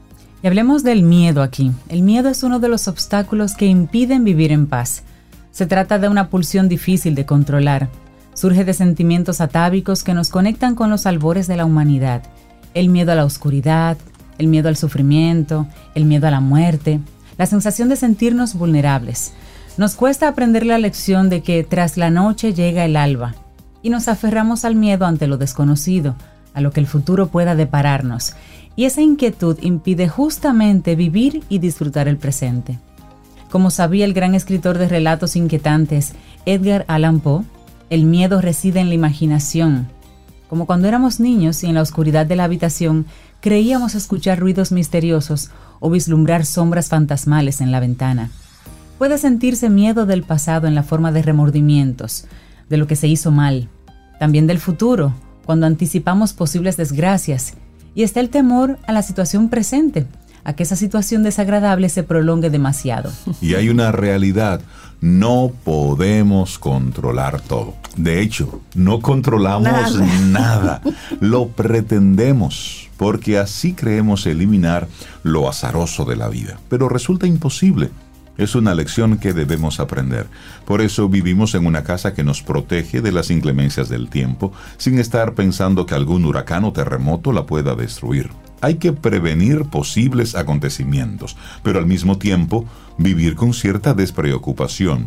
Y hablemos del miedo aquí. El miedo es uno de los obstáculos que impiden vivir en paz. Se trata de una pulsión difícil de controlar. Surge de sentimientos atávicos que nos conectan con los albores de la humanidad. El miedo a la oscuridad, el miedo al sufrimiento, el miedo a la muerte, la sensación de sentirnos vulnerables. Nos cuesta aprender la lección de que tras la noche llega el alba y nos aferramos al miedo ante lo desconocido, a lo que el futuro pueda depararnos. Y esa inquietud impide justamente vivir y disfrutar el presente. Como sabía el gran escritor de relatos inquietantes Edgar Allan Poe, el miedo reside en la imaginación. Como cuando éramos niños y en la oscuridad de la habitación creíamos escuchar ruidos misteriosos o vislumbrar sombras fantasmales en la ventana. Puede sentirse miedo del pasado en la forma de remordimientos, de lo que se hizo mal, también del futuro, cuando anticipamos posibles desgracias, y está el temor a la situación presente, a que esa situación desagradable se prolongue demasiado. Y hay una realidad, no podemos controlar todo. De hecho, no controlamos nada, nada. Lo pretendemos, porque así creemos eliminar lo azaroso de la vida, pero resulta imposible. Es una lección que debemos aprender. Por eso vivimos en una casa que nos protege de las inclemencias del tiempo, sin estar pensando que algún huracán o terremoto la pueda destruir. Hay que prevenir posibles acontecimientos, pero al mismo tiempo vivir con cierta despreocupación.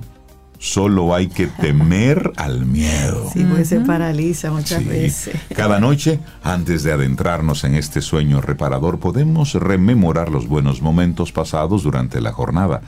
Solo hay que temer al miedo. Sí, pues se paraliza muchas sí. veces. Cada noche, antes de adentrarnos en este sueño reparador, podemos rememorar los buenos momentos pasados durante la jornada.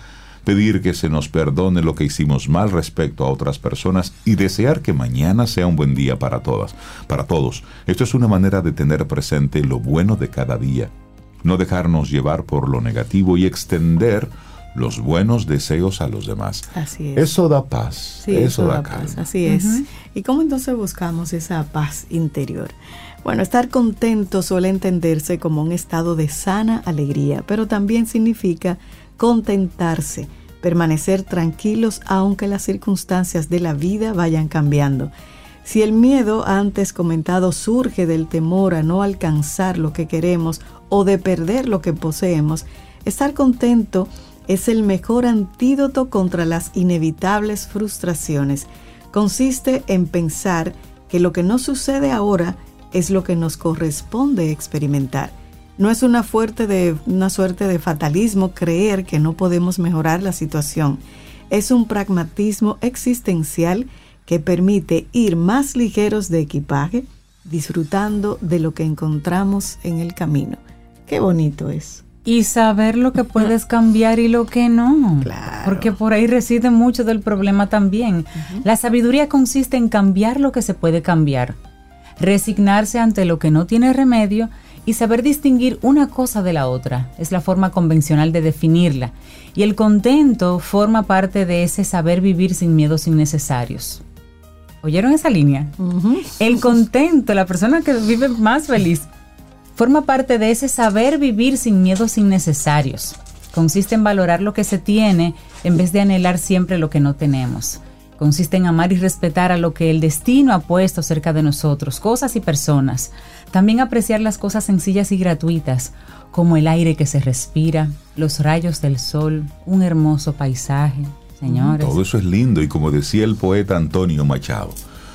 pedir que se nos perdone lo que hicimos mal respecto a otras personas y desear que mañana sea un buen día para todas, para todos. Esto es una manera de tener presente lo bueno de cada día, no dejarnos llevar por lo negativo y extender los buenos deseos a los demás. Así es. Eso da paz, sí, eso, eso da, da paz, calma. así es. Uh-huh. ¿Y cómo entonces buscamos esa paz interior? Bueno, estar contento suele entenderse como un estado de sana alegría, pero también significa contentarse, permanecer tranquilos aunque las circunstancias de la vida vayan cambiando. Si el miedo antes comentado surge del temor a no alcanzar lo que queremos o de perder lo que poseemos, estar contento es el mejor antídoto contra las inevitables frustraciones. Consiste en pensar que lo que no sucede ahora es lo que nos corresponde experimentar. No es una, fuerte de, una suerte de fatalismo creer que no podemos mejorar la situación. Es un pragmatismo existencial que permite ir más ligeros de equipaje, disfrutando de lo que encontramos en el camino. Qué bonito es. Y saber lo que puedes cambiar y lo que no. Claro. Porque por ahí reside mucho del problema también. Uh-huh. La sabiduría consiste en cambiar lo que se puede cambiar, resignarse ante lo que no tiene remedio y saber distinguir una cosa de la otra. Es la forma convencional de definirla. Y el contento forma parte de ese saber vivir sin miedos innecesarios. ¿Oyeron esa línea? Uh-huh. El contento, la persona que vive más feliz, forma parte de ese saber vivir sin miedos innecesarios. Consiste en valorar lo que se tiene en vez de anhelar siempre lo que no tenemos. Consiste en amar y respetar a lo que el destino ha puesto cerca de nosotros, cosas y personas. También apreciar las cosas sencillas y gratuitas, como el aire que se respira, los rayos del sol, un hermoso paisaje. Señores. Todo eso es lindo y como decía el poeta Antonio Machado,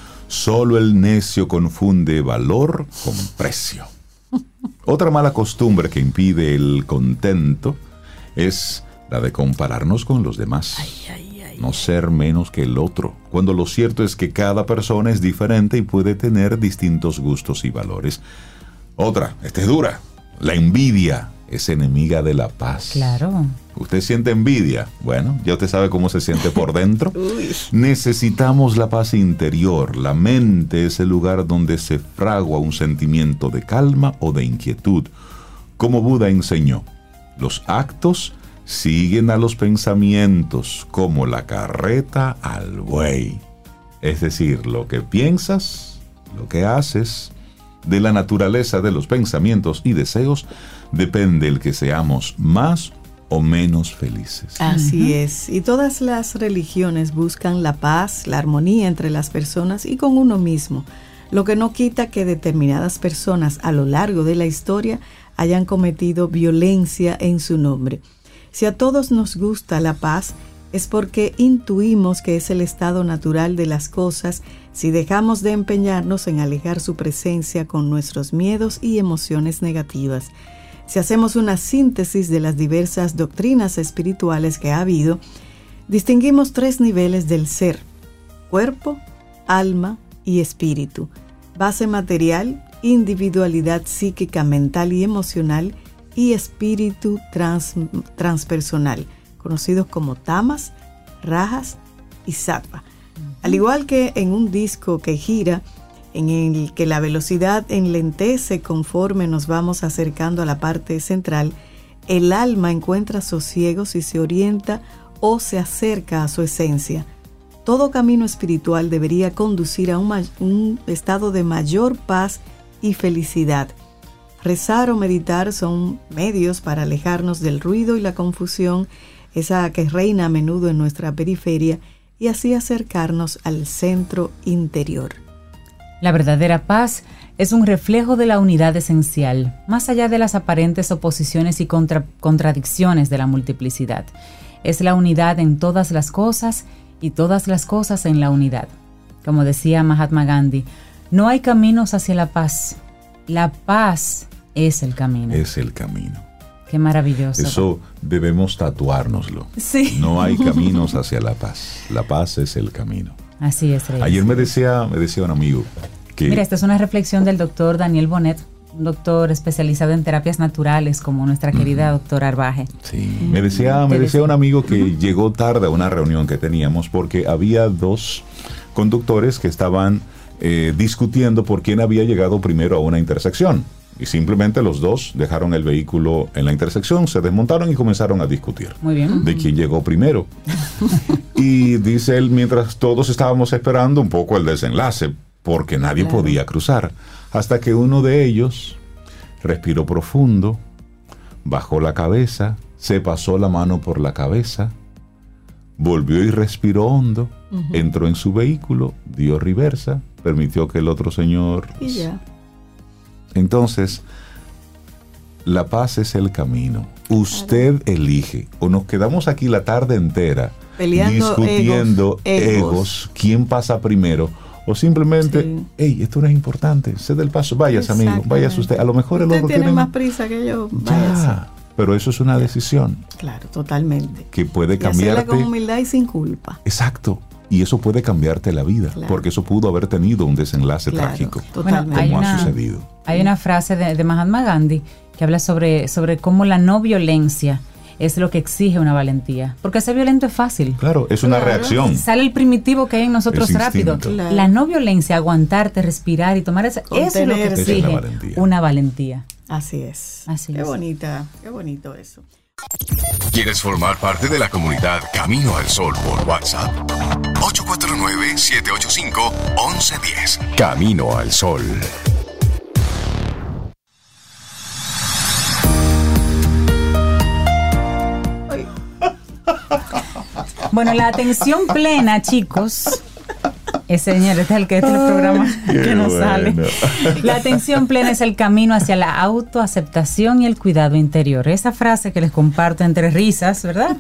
solo el necio confunde valor con precio. Otra mala costumbre que impide el contento es la de compararnos con los demás. Ay, ay, ay, no ser menos que el otro, cuando lo cierto es que cada persona es diferente y puede tener distintos gustos y valores. Otra, esta es dura, la envidia es enemiga de la paz. Claro. ¿Usted siente envidia? Bueno, ya usted sabe cómo se siente por dentro. Necesitamos la paz interior. La mente es el lugar donde se fragua un sentimiento de calma o de inquietud. Como Buda enseñó, los actos siguen a los pensamientos como la carreta al buey. Es decir, lo que piensas, lo que haces, de la naturaleza de los pensamientos y deseos, depende el que seamos más o menos felices. Así uh-huh. es. Y todas las religiones buscan la paz, la armonía entre las personas y con uno mismo, lo que no quita que determinadas personas a lo largo de la historia hayan cometido violencia en su nombre. Si a todos nos gusta la paz, es porque intuimos que es el estado natural de las cosas si dejamos de empeñarnos en alejar su presencia con nuestros miedos y emociones negativas. Si hacemos una síntesis de las diversas doctrinas espirituales que ha habido, distinguimos tres niveles del ser: cuerpo, alma y espíritu. Base material, individualidad psíquica, mental y emocional, y espíritu trans, transpersonal, conocidos como tamas, rajas y sattva. Al igual que en un disco que gira, en el que la velocidad enlentece conforme nos vamos acercando a la parte central, el alma encuentra sosiego si se orienta o se acerca a su esencia. Todo camino espiritual debería conducir a un, ma- un estado de mayor paz y felicidad. Rezar o meditar son medios para alejarnos del ruido y la confusión, esa que reina a menudo en nuestra periferia, y así acercarnos al centro interior. La verdadera paz es un reflejo de la unidad esencial, más allá de las aparentes oposiciones y contra- contradicciones de la multiplicidad. Es la unidad en todas las cosas y todas las cosas en la unidad. Como decía Mahatma Gandhi, no hay caminos hacia la paz. La paz es el camino. Es el camino. Qué maravilloso. Eso debemos tatuárnoslo. Sí. No hay caminos hacia la paz. La paz es el camino. Así es, Reyes. Ayer me decía, me decía un amigo que... Mira, esta es una reflexión del doctor Daniel Bonet, un doctor especializado en terapias naturales, como nuestra querida doctora Arbaje. Sí, me decía, me decía un amigo que llegó tarde a una reunión que teníamos porque había dos conductores que estaban eh, discutiendo por quién había llegado primero a una intersección. Y simplemente los dos dejaron el vehículo en la intersección, se desmontaron y comenzaron a discutir. Muy bien. De quién llegó primero. Y dice él, mientras todos estábamos esperando un poco el desenlace, porque nadie claro. podía cruzar, hasta que uno de ellos respiró profundo, bajó la cabeza, se pasó la mano por la cabeza, volvió y respiró hondo, uh-huh. entró en su vehículo, dio reversa, permitió que el otro señor... Y ya. Entonces, la paz es el camino. Usted claro. elige. O nos quedamos aquí la tarde entera peleando discutiendo egos, egos. egos, quién pasa primero. O simplemente, sí. hey, esto no es importante, cede el paso, váyase amigo, váyase usted. A lo mejor usted el otro tiene tiene más prisa que yo. Váyase. Ya, pero eso es una decisión. Claro, totalmente. Que puede y cambiarte. hacerla con humildad y sin culpa. Exacto. Y eso puede cambiarte la vida, claro. porque eso pudo haber tenido un desenlace claro, trágico, totalmente. como Bueno, ha una, sucedido. Hay una frase de, de Mahatma Gandhi que habla sobre, sobre cómo la no violencia es lo que exige una valentía. Porque ser violento es fácil. Claro, es una claro. reacción. Sale el primitivo que hay en nosotros rápido. Claro. La no violencia, aguantarte, respirar y tomar esa, eso es lo que exige una valentía. una valentía. Así es. Así qué es. bonita, qué bonito eso. ¿Quieres formar parte de la comunidad Camino al Sol por WhatsApp? ocho cuatro nueve, siete ocho cinco, once diez. Camino al Sol. Bueno, la atención plena, chicos. Ese señor, este es el que este es el programa que nos bueno. sale. La atención plena es el camino hacia la autoaceptación y el cuidado interior. Esa frase que les comparto entre risas, ¿verdad?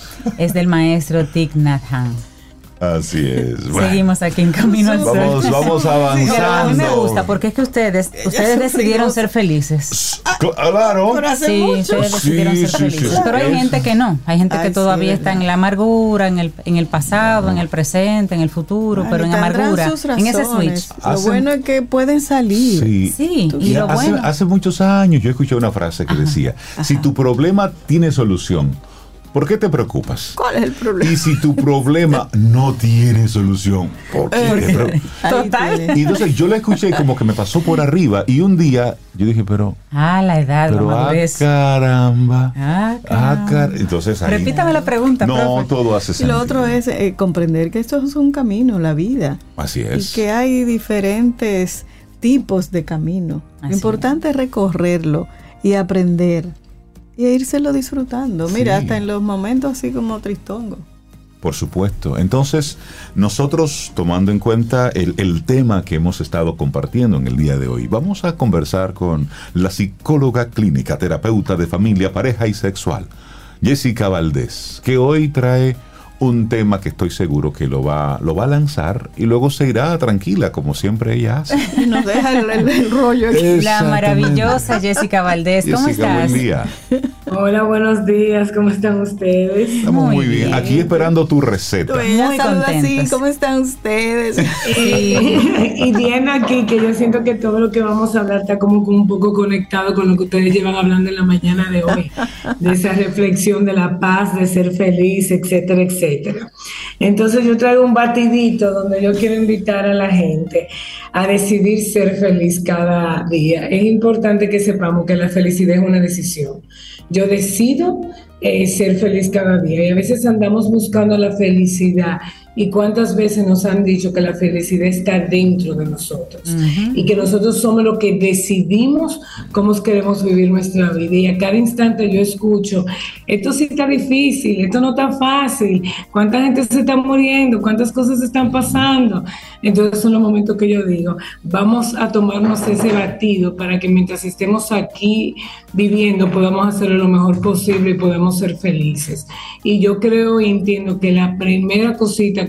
Es del maestro Thich Nhat Hanh. Así es. Bueno. Seguimos aquí en Camino al Sol. Vamos, vamos avanzando. Pero a mí me gusta porque es que ustedes, ustedes decidieron ser felices. Claro. Sí, ustedes decidieron sí, ser sí, felices. sí, pero hay es. gente que no. Hay gente Ay, que todavía sí, está en la amargura, en el, en el pasado, no. en el presente, en el futuro, Ay, pero en amargura. En ese switch. Lo hace, bueno es que pueden salir. Sí. sí y lo hace, bueno. hace muchos años yo escuché una frase que ajá, decía, ajá. si tu problema tiene solución, ¿por qué te preocupas? ¿Cuál es el problema? Y si tu problema no tiene solución, ¿por qué te preocupas? Total. Y entonces yo la escuché como que me pasó por arriba y un día yo dije, pero... Ah, la edad, pero, la madurez. Ah, caramba. Ah, caramba. Ah, car entonces ahí... Repítame la pregunta, No, profe. todo hace sentido. Y lo otro es eh, comprender que esto es un camino, la vida. Así es. Y que hay diferentes tipos de camino. Así lo importante es. es recorrerlo y aprender. Y a írselo disfrutando. Mira, sí. hasta en los momentos así como tristongo. Por supuesto. Entonces, nosotros, tomando en cuenta el, el tema que hemos estado compartiendo en el día de hoy, vamos a conversar con la psicóloga clínica, terapeuta de familia, pareja y sexual, Jessica Valdés, que hoy trae un tema que estoy seguro que lo va, lo va a lanzar y luego se irá tranquila, como siempre ella hace. Y nos deja el, el, el rollo aquí. La maravillosa Jessica Valdés. ¿Cómo Jessica, estás? Buen día. Hola, buenos días. ¿Cómo están ustedes? Estamos muy, muy bien. bien. Aquí esperando tu receta. Tú muy contentos. Así. ¿Cómo están ustedes? Sí. Y Diana aquí, que yo siento que todo lo que vamos a hablar está como un poco conectado con lo que ustedes llevan hablando en la mañana de hoy. De esa reflexión de la paz, de ser feliz, etcétera, etcétera. Entonces yo traigo un batidito donde yo quiero invitar a la gente a decidir ser feliz cada día. Es importante que sepamos que la felicidad es una decisión. Yo decido eh, ser feliz cada día y a veces andamos buscando la felicidad. ¿Y cuántas veces nos han dicho que la felicidad está dentro de nosotros? Uh-huh. Y que nosotros somos los que decidimos cómo queremos vivir nuestra vida. Y a cada instante yo escucho, esto sí está difícil, esto no está fácil, cuánta gente se está muriendo, cuántas cosas están pasando. Entonces son los momentos que yo digo, vamos a tomarnos ese batido para que mientras estemos aquí viviendo podamos hacerlo lo mejor posible y podamos ser felices. Y yo creo y entiendo que la primera cosita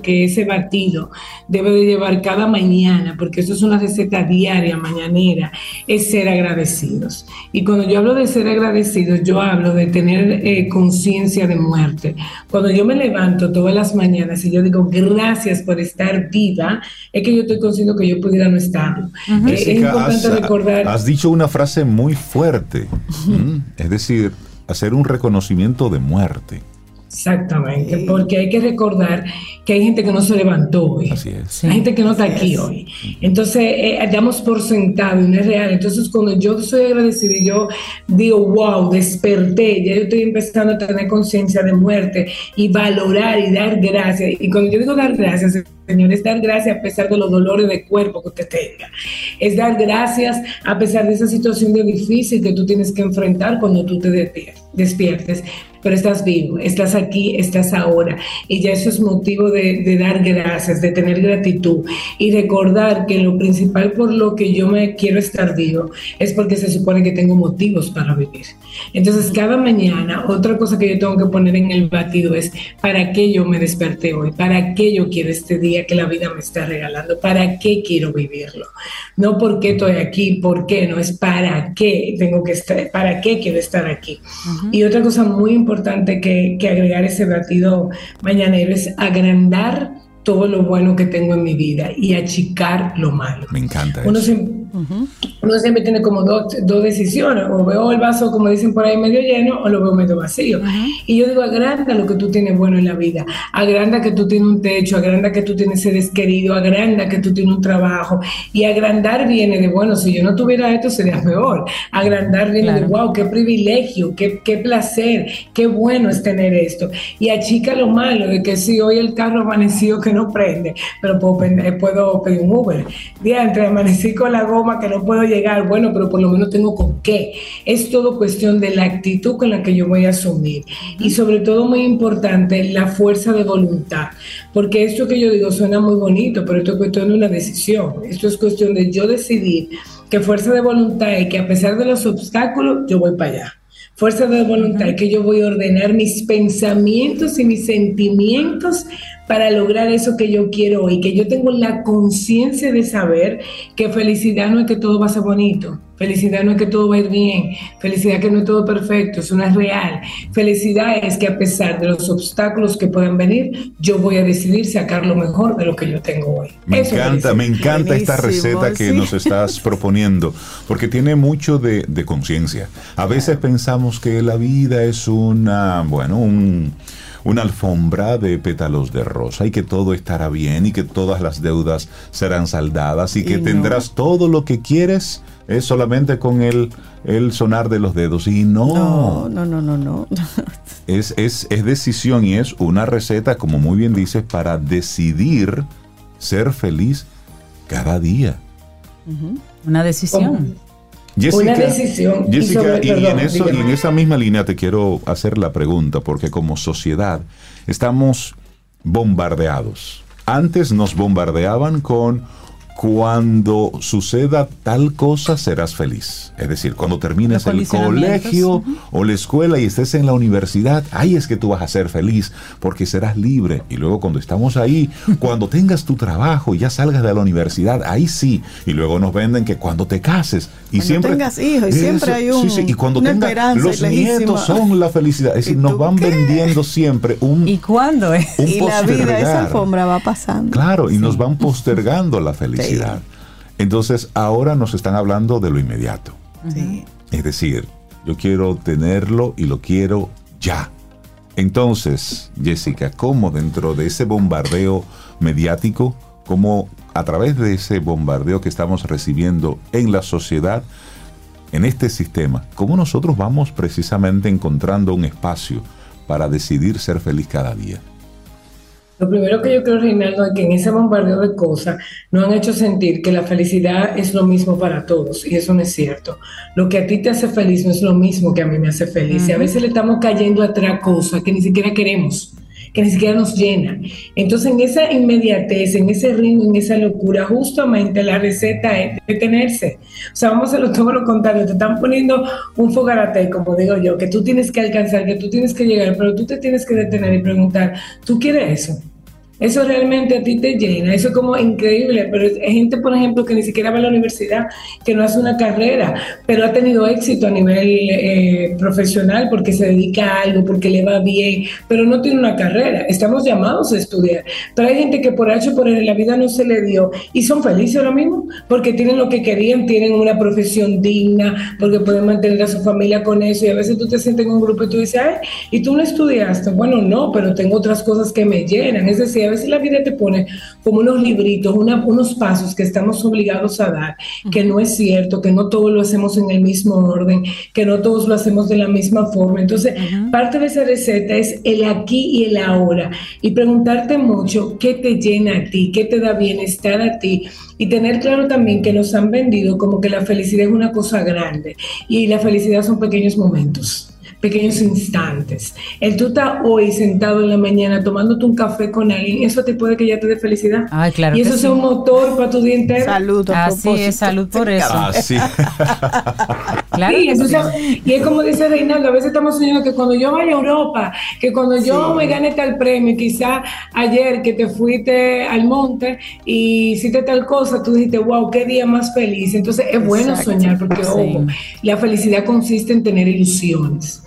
que ese batido debe de llevar cada mañana, porque eso es una receta diaria, mañanera, es ser agradecidos. Y cuando yo hablo de ser agradecidos, yo hablo de tener eh, conciencia de muerte. Cuando yo me levanto todas las mañanas y yo digo gracias por estar viva, es que yo estoy consciente que yo pudiera no estarlo. Uh-huh. eh, Jessica, es importante has, recordar... Has dicho una frase muy fuerte, ¿Mm? Es decir, hacer un reconocimiento de muerte. Exactamente, sí. Porque hay que recordar que hay gente que no se levantó hoy. Así es. Sí. Hay gente que no está aquí hoy. Entonces, eh, damos por sentado y no es real. Entonces, cuando yo soy agradecida y yo digo, wow, desperté, ya yo estoy empezando a tener conciencia de muerte y valorar y dar gracias. Y cuando yo digo dar gracias, Señor, es dar gracias a pesar de los dolores de cuerpo que usted tenga. Es dar gracias a pesar de esa situación de difícil que tú tienes que enfrentar cuando tú te despiertes. Pero estás vivo, estás aquí, estás ahora. Y ya eso es motivo de, de dar gracias, de tener gratitud. Y recordar que lo principal por lo que yo me quiero estar vivo es porque se supone que tengo motivos para vivir. Entonces, cada mañana, otra cosa que yo tengo que poner en el batido es ¿para qué yo me desperté hoy? ¿Para qué yo quiero este día que la vida me está regalando? ¿Para qué quiero vivirlo? No por qué estoy aquí, por qué, no es para qué tengo que estar, para qué quiero estar aquí. Uh-huh. Y otra cosa muy importante importante que, que agregar ese batido mañanero es agrandar todo lo bueno que tengo en mi vida y achicar lo malo. Me encanta uno eso. Siempre, uh-huh. Uno siempre tiene como dos, dos decisiones, o veo el vaso, como dicen por ahí, medio lleno, o lo veo medio vacío. Uh-huh. Y yo digo, agranda lo que tú tienes bueno en la vida, agranda que tú tienes un techo, agranda que tú tienes seres queridos, agranda que tú tienes un trabajo, y agrandar viene de, bueno, si yo no tuviera esto sería peor. Agrandar viene claro. de, wow, qué privilegio, qué, qué placer, qué bueno es tener esto. Y achica lo malo, de que si hoy el carro amaneció que no prende, pero puedo, puedo pedir un Uber. Diantre, amanecí con la goma que no puedo llegar, bueno, pero por lo menos tengo con qué. Es todo cuestión de la actitud con la que yo voy a asumir. Y sobre todo, muy importante, la fuerza de voluntad. Porque esto que yo digo suena muy bonito, pero esto es cuestión de una decisión. Esto es cuestión de yo decidir que fuerza de voluntad es que a pesar de los obstáculos, yo voy para allá. Fuerza de voluntad es que yo voy a ordenar mis pensamientos y mis sentimientos para lograr eso que yo quiero hoy, que yo tengo la conciencia de saber que felicidad no es que todo va a ser bonito, felicidad no es que todo va a ir bien, felicidad que no es todo perfecto, eso no es real. Felicidad es que a pesar de los obstáculos que puedan venir, yo voy a decidir sacar lo mejor de lo que yo tengo hoy. Me eso encanta, me encanta esta receta que sí. nos estás proponiendo, porque tiene mucho de, de conciencia. A veces pensamos que la vida es una, bueno, un... una alfombra de pétalos de rosa y que todo estará bien y que todas las deudas serán saldadas y, y que no. tendrás todo lo que quieres es solamente con el, el sonar de los dedos. Y no. No, no, no, no, no. es, es, es decisión y es una receta, como muy bien dices, para decidir ser feliz cada día. Uh-huh. Una decisión. Oh. Jessica, una decisión. Jessica, y, sobre, y, perdón, en eso, y en esa misma línea te quiero hacer la pregunta, porque como sociedad estamos bombardeados. Antes nos bombardeaban con cuando suceda tal cosa serás feliz. Es decir, cuando termines el colegio uh-huh. o la escuela y estés en la universidad, ahí es que tú vas a ser feliz porque serás libre. Y luego cuando estamos ahí, cuando tengas tu trabajo y ya salgas de la universidad, ahí sí. Y luego nos venden que cuando te cases y cuando siempre tengas hijos y eso, siempre hay un, sí, sí, y cuando una tengas esperanza los lejísima. Nietos son la felicidad. Es decir, nos van qué? vendiendo siempre un ¿Y cuándo es? Un y la vida, esa alfombra va pasando. Claro, y sí. nos van postergando la felicidad. Sí. Entonces, ahora nos están hablando de lo inmediato. Sí. Es decir, yo quiero tenerlo y lo quiero ya. Entonces, Jessica, ¿cómo dentro de ese bombardeo mediático, cómo a través de ese bombardeo que estamos recibiendo en la sociedad, en este sistema, cómo nosotros vamos precisamente encontrando un espacio para decidir ser feliz cada día? Lo primero que yo creo, Reinaldo, es que en ese bombardeo de cosas nos han hecho sentir que la felicidad es lo mismo para todos, y eso no es cierto. Lo que a ti te hace feliz no es lo mismo que a mí me hace feliz. Uh-huh. Y a veces le estamos cayendo atrás cosas que ni siquiera queremos, que ni siquiera nos llenan. Entonces, en esa inmediatez, en ese ritmo, en esa locura, justamente la receta es detenerse. O sea, vamos a hacerlo todo lo contrario. Te están poniendo un fogarate, como digo yo, que tú tienes que alcanzar, que tú tienes que llegar, pero tú te tienes que detener y preguntar, ¿tú quieres eso? Eso realmente a ti te llena, eso es como increíble, pero hay gente, por ejemplo, que ni siquiera va a la universidad, que no hace una carrera, pero ha tenido éxito a nivel eh, profesional porque se dedica a algo, porque le va bien, pero no tiene una carrera. Estamos llamados a estudiar, pero hay gente que por H o por N la vida no se le dio y son felices ahora mismo porque tienen lo que querían, tienen una profesión digna, porque pueden mantener a su familia con eso, y a veces tú te sientes en un grupo y tú dices, ay, ¿y tú no estudiaste? Bueno, no, pero tengo otras cosas que me llenan. Es decir, a veces la vida te pone como unos libritos, una, unos pasos que estamos obligados a dar, que no es cierto, que no todos lo hacemos en el mismo orden, que no todos lo hacemos de la misma forma. Entonces, uh-huh. parte de esa receta es el aquí y el ahora, y preguntarte mucho qué te llena a ti, qué te da bienestar a ti, y tener claro también que nos han vendido como que la felicidad es una cosa grande, y la felicidad son pequeños momentos, pequeños instantes. El tú estás hoy sentado en la mañana tomándote un café con alguien, eso te puede que ya te dé felicidad. Ay, claro. Y eso es sí. un motor para tu día entero. Salud, a Así propósito. Es, salud por eso. Ah, sí. Claro. Sí, entonces, sí. Y es como dice Reinaldo, a veces estamos soñando que cuando yo vaya a Europa, que cuando yo sí. me gane tal premio, quizá ayer que te fuiste al monte y hiciste tal cosa, tú dijiste, wow, qué día más feliz. Entonces es bueno Exacto. soñar, porque, sí. ojo, la felicidad consiste en tener ilusiones.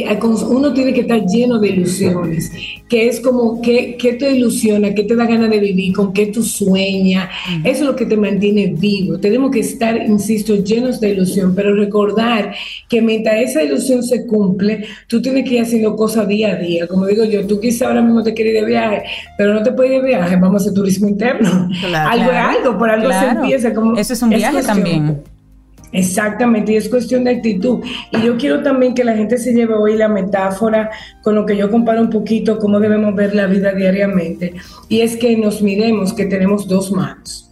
Uno tiene que estar lleno de ilusiones, que es como ¿qué, qué te ilusiona, qué te da ganas de vivir, con qué tú sueñas, uh-huh. eso es lo que te mantiene vivo. Tenemos que estar, insisto, llenos de ilusión, pero recordar que mientras esa ilusión se cumple, tú tienes que ir haciendo cosas día a día. Como digo yo, tú quizá ahora mismo te quieres ir de viaje, pero no te puedes ir de viaje, vamos a hacer turismo interno. Claro, algo claro, es algo, por algo claro. se empieza. Como eso es un viaje es también. Exactamente, y es cuestión de actitud. Y yo quiero también que la gente se lleve hoy la metáfora con lo que yo comparo un poquito cómo debemos ver la vida diariamente, y es que nos miremos que tenemos dos manos,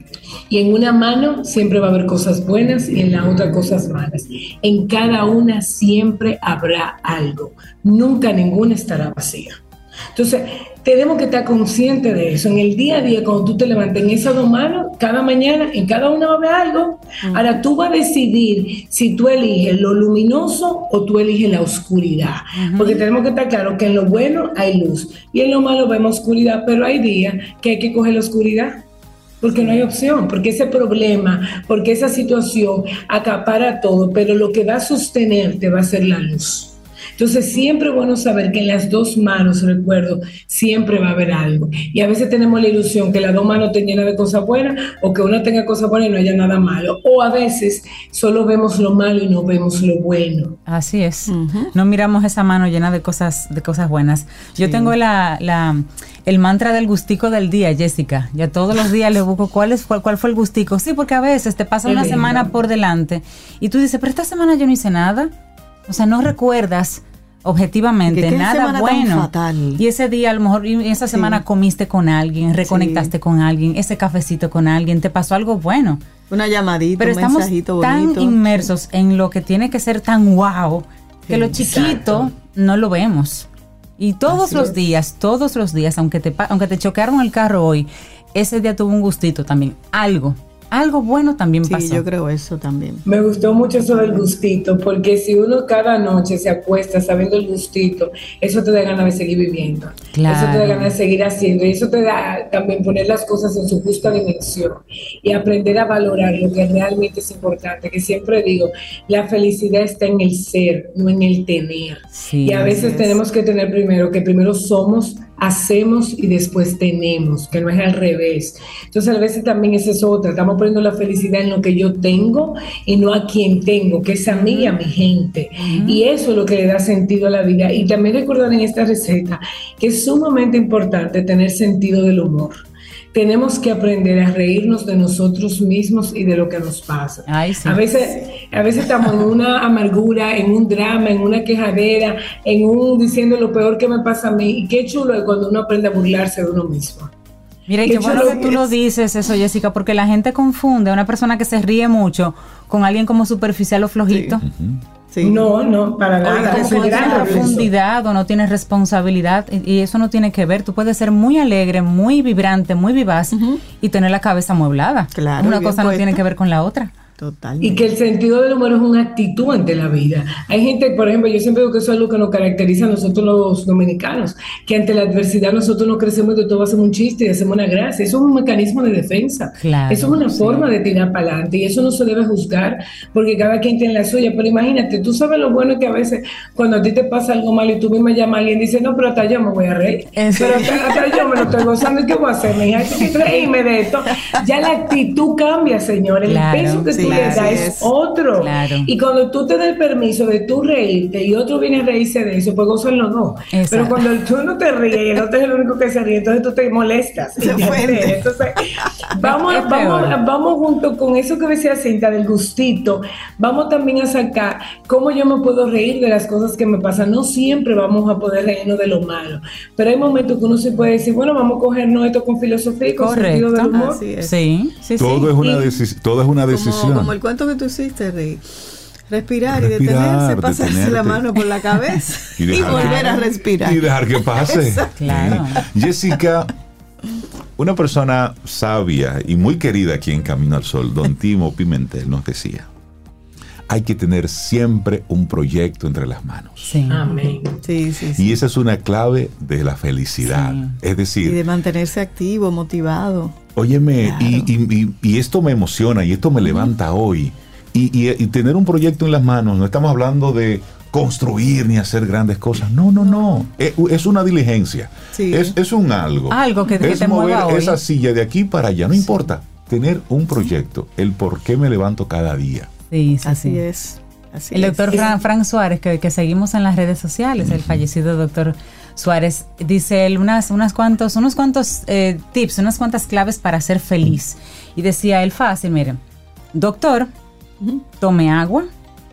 y en una mano siempre va a haber cosas buenas y en la otra cosas malas. En cada una siempre habrá algo, nunca ninguna estará vacía. Entonces, tenemos que estar conscientes de eso. En el día a día, cuando tú te levantes en esas dos manos, cada mañana, en cada una va a haber algo. Uh-huh. Ahora tú vas a decidir si tú eliges lo luminoso o tú eliges la oscuridad. Uh-huh. Porque tenemos que estar claros que en lo bueno hay luz y en lo malo vemos oscuridad, pero hay días que hay que coger la oscuridad. Porque no hay opción, porque ese problema, porque esa situación acapara todo, pero lo que va a sostenerte va a ser la luz. Entonces siempre es bueno saber que en las dos manos, recuerdo, siempre va a haber algo. Y a veces tenemos la ilusión que las dos manos estén llenas de cosas buenas, o que una tenga cosas buenas y no haya nada malo. O a veces solo vemos lo malo y no vemos lo bueno. Así es. Uh-huh. No miramos esa mano llena de cosas, de cosas buenas. Yo sí. tengo la, la, el mantra del gustico del día, Jessica. Ya todos los días le busco cuál, es, cuál, cuál fue el gustico. Sí, porque a veces te pasa Qué una lindo. semana por delante y tú dices, pero esta semana yo no hice nada. O sea, no recuerdas objetivamente nada bueno. Y ese día, a lo mejor, esa semana sí. comiste con alguien, reconectaste sí. con alguien, ese cafecito con alguien, te pasó algo bueno. Una llamadita, pero un estamos mensajito tan bonito. inmersos en lo que tiene que ser tan wow, que sí, lo chiquito exacto. no lo vemos. Y todos Así los es. días, todos los días, aunque te, aunque te chocaron el carro hoy, ese día tuvo un gustito también, algo. Algo bueno también pasó. Sí, yo creo eso también. Me gustó mucho eso del gustito, porque si uno cada noche se acuesta sabiendo el gustito, eso te da ganas de seguir viviendo. Claro. Eso te da ganas de seguir haciendo, y eso te da también poner las cosas en su justa dimensión y aprender a valorar lo que realmente es importante. Que siempre digo, la felicidad está en el ser, no en el tener. Sí, y a veces es. tenemos que tener primero, que primero somos, hacemos y después tenemos, que no es al revés. Entonces a veces también es eso otra, estamos poniendo la felicidad en lo que yo tengo y no a quien tengo, que es a mí y a mi gente. Uh-huh. Y eso es lo que le da sentido a la vida. Y también recordar en esta receta que es sumamente importante tener sentido del humor. Tenemos que aprender a reírnos de nosotros mismos y de lo que nos pasa. Ay, sí. A veces, a veces estamos en una amargura, en un drama, en una quejadera, en un diciendo lo peor que me pasa a mí. Y qué chulo es cuando uno aprende a burlarse de uno mismo. Mira, y qué bueno que tú lo dices eso, Jessica, porque la gente confunde a una persona que se ríe mucho con alguien como superficial o flojito. Sí. Uh-huh. Sí. No, no, para nada. No tiene profundidad o no tienes responsabilidad, y eso no tiene que ver. Tú puedes ser muy alegre, muy vibrante, muy vivaz, uh-huh. y tener la cabeza amueblada. Claro, una cosa no tiene que ver con la otra. Totalmente. Y que el sentido del humor es una actitud ante la vida. Hay gente, por ejemplo, yo siempre digo que eso es algo que nos caracteriza a nosotros los dominicanos, que ante la adversidad nosotros no crecemos de todo, hacemos un chiste y hacemos una gracia. Eso es un mecanismo de defensa. Claro, eso es una sí. forma de tirar para adelante y eso no se debe juzgar porque cada quien tiene la suya. Pero imagínate, tú sabes lo bueno que a veces cuando a ti te pasa algo malo y tú misma llamas a alguien y dices, no, pero hasta yo me voy a reír. Eso. Pero hasta, hasta yo me lo estoy gozando. ¿Y qué voy a hacer, mi hija? Hay que reírme de esto. Ya la actitud cambia, señor. El Claro, peso que sí, tú le das así es es. otro. Claro. Y cuando tú te das el permiso de tú reírte y otro viene a reírse de eso, pues gozan los dos. Exacto. Pero cuando tú no te ríes y el otro es el único que se ríe, entonces tú te molestas. Se ofende. Entonces, vamos, Es vamos, peor. vamos junto con eso que decía Cinta del gustito, vamos también a sacar cómo yo me puedo reír de las cosas que me pasan. No siempre vamos a poder reírnos de lo malo, pero hay momentos que uno se puede decir, bueno, vamos a cogernos esto con filosofía y con sentido del Correcto. humor. Así es. Sí, sí, Todo sí. es una Y- decisión. Todo es una decisión. Como, como el cuento que tú hiciste, Rick. Respirar y Respirar, detenerse, pasarse detenerte. la mano por la cabeza Y y, dejar- volver a respirar. Y dejar que pase. Claro. Sí. Jessica, una persona sabia y muy querida aquí en Camino al Sol, don Timo Pimentel, nos decía, hay que tener siempre un proyecto entre las manos. Sí. Amén. Sí, sí, sí. Y esa es una clave de la felicidad. Sí. Es Y decir, de mantenerse activo, motivado. óyeme, Claro. y, y- y- y esto me emociona y esto me levanta hoy. Y, y- y tener un proyecto en las manos, no estamos hablando de construir ni hacer grandes cosas. No, no, no. Es, es una diligencia. Sí. Es, es un algo. Algo que- que es te mover mueva hoy. esa silla de aquí para allá. No importa. Tener un proyecto. El por qué me levanto cada día. Sí, sí, Así sí. es. Así El es. doctor Fran, Frank Suárez, que, que seguimos en las redes sociales, el fallecido doctor Suárez, dice él unas, unas cuantos, unos cuantos eh, tips, unas cuantas claves para ser feliz. Y decía él fácil, miren, doctor, tome agua,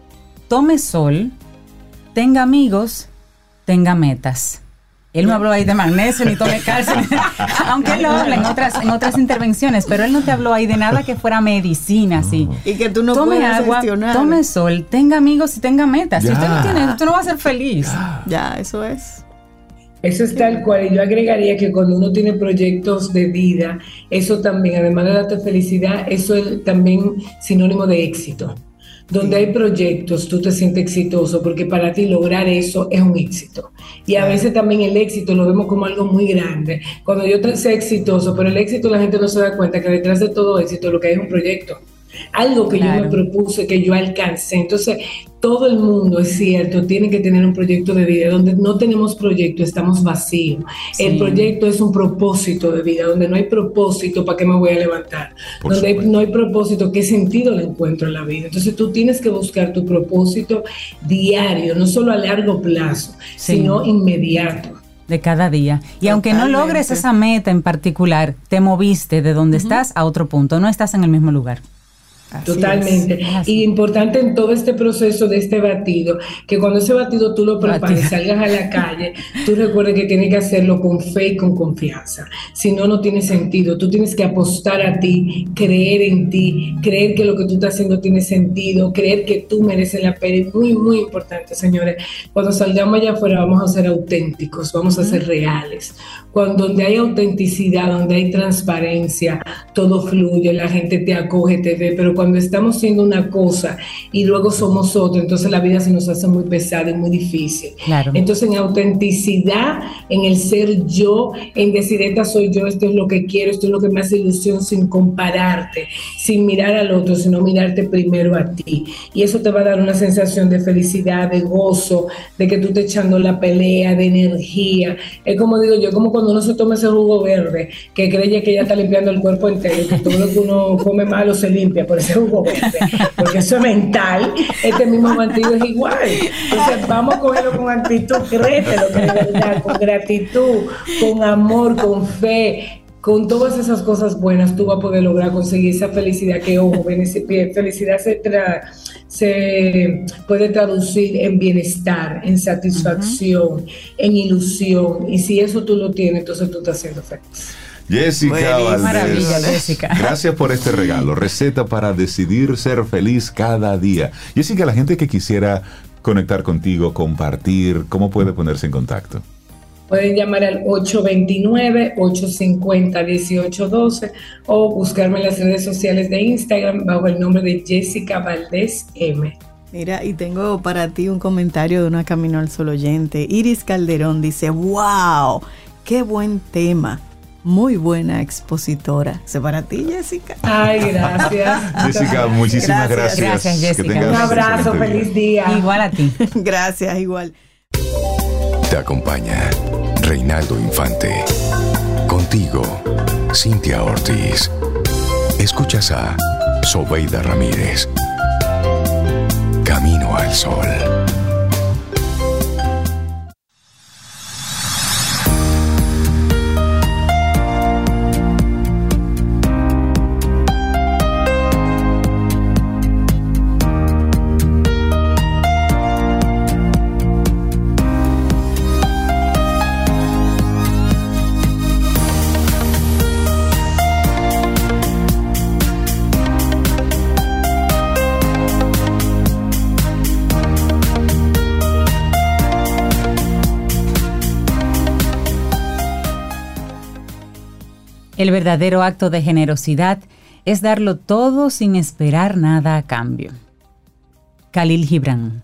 tome sol, tenga amigos, tenga metas. Él no habló ahí de magnesio ni tome calcio, aunque él lo habla en otras, en otras intervenciones, pero él no te habló ahí de nada que fuera medicina, así. Y que tú no Tome puedes agua, gestionar. tome sol, tenga amigos y tenga metas. Si Ya. usted no tiene, usted no va a ser feliz. Ya, eso es. Eso es tal cual. Y yo agregaría que cuando uno tiene proyectos de vida, eso también, además de darte felicidad, eso es también sinónimo de éxito. Donde hay proyectos, tú te sientes exitoso, porque para ti lograr eso es un éxito. Y a veces también el éxito lo vemos como algo muy grande. Cuando yo te- sea exitoso, pero el éxito la gente no se da cuenta que detrás de todo éxito lo que hay es un proyecto. Algo que Claro. yo me propuse, que yo alcancé. Entonces, todo el mundo, es cierto, tiene que tener un proyecto de vida. Donde no tenemos proyecto, estamos vacíos. Sí. El proyecto es un propósito de vida. Donde no hay propósito, ¿para qué me voy a levantar? Por Donde hay- supuesto. no hay propósito, ¿qué sentido le encuentro en la vida? Entonces, tú tienes que buscar tu propósito diario, no solo a largo plazo, Sí. sino inmediato. De cada día. Y aunque no Totalmente. logres esa meta en particular, te moviste de donde estás a otro punto. No estás en el mismo lugar. Así Totalmente. es, es así. Y importante en todo este proceso de este batido, que cuando ese batido tú lo prepares, Batido. salgas a la calle, tú recuerdes que tienes que hacerlo con fe y con confianza. Si no, no tiene sentido. Tú tienes que apostar a ti, creer en ti, creer que lo que tú estás haciendo tiene sentido, creer que tú mereces la pena. Y muy, muy importante, señores, cuando salgamos allá afuera vamos a ser auténticos, vamos a ser reales. Cuando donde hay autenticidad, donde hay transparencia, todo fluye, la gente te acoge, te ve, pero cuando estamos siendo una cosa y luego somos otra, entonces la vida se nos hace muy pesada y muy difícil. Claro. Entonces, en autenticidad, en el ser yo, en decir, esta soy yo, esto es lo que quiero, esto es lo que me hace ilusión, sin compararte, sin mirar al otro, sino mirarte primero a ti. Y eso te va a dar una sensación de felicidad, de gozo, de que tú estés echando la pelea, de energía. Es como digo yo, como cuando uno se toma ese jugo verde, que cree que ya está limpiando el cuerpo entero, que todo lo que uno come malo se limpia por ese jugo verde, porque eso es mental. Este mismo batido es igual. Entonces vamos a cogerlo con actitud, créetelo que de verdad, con gratitud, con amor, con fe, con todas esas cosas buenas, tú vas a poder lograr conseguir esa felicidad que, ojo, felicidad se, tra- se puede traducir en bienestar, en satisfacción, uh-huh. en ilusión. Y si eso tú lo tienes, entonces tú estás siendo feliz. Jessica Valdés, maravilla, Jessica. Gracias por este regalo. Receta para decidir ser feliz cada día. Jessica, la gente que quisiera conectar contigo, compartir, ¿cómo puede ponerse en contacto? pueden llamar al ocho dos nueve, ocho cinco cero, uno ocho uno dos o buscarme en las redes sociales de Instagram bajo el nombre de Jessica Valdés M. Mira, y tengo para ti un comentario de una Camino al Sol oyente. Iris Calderón dice, wow, qué buen tema. Muy buena expositora. ¿Es para ti, Jessica? Ay, gracias. Jessica, muchísimas gracias. Gracias, gracias Jessica. Un abrazo, feliz día. Igual a ti. Gracias, igual. Te acompaña Reinaldo Infante. Contigo, Cintia Ortiz. Escuchas a Sobeida Ramírez. Camino al Sol. El verdadero acto de generosidad es darlo todo sin esperar nada a cambio. Khalil Gibran.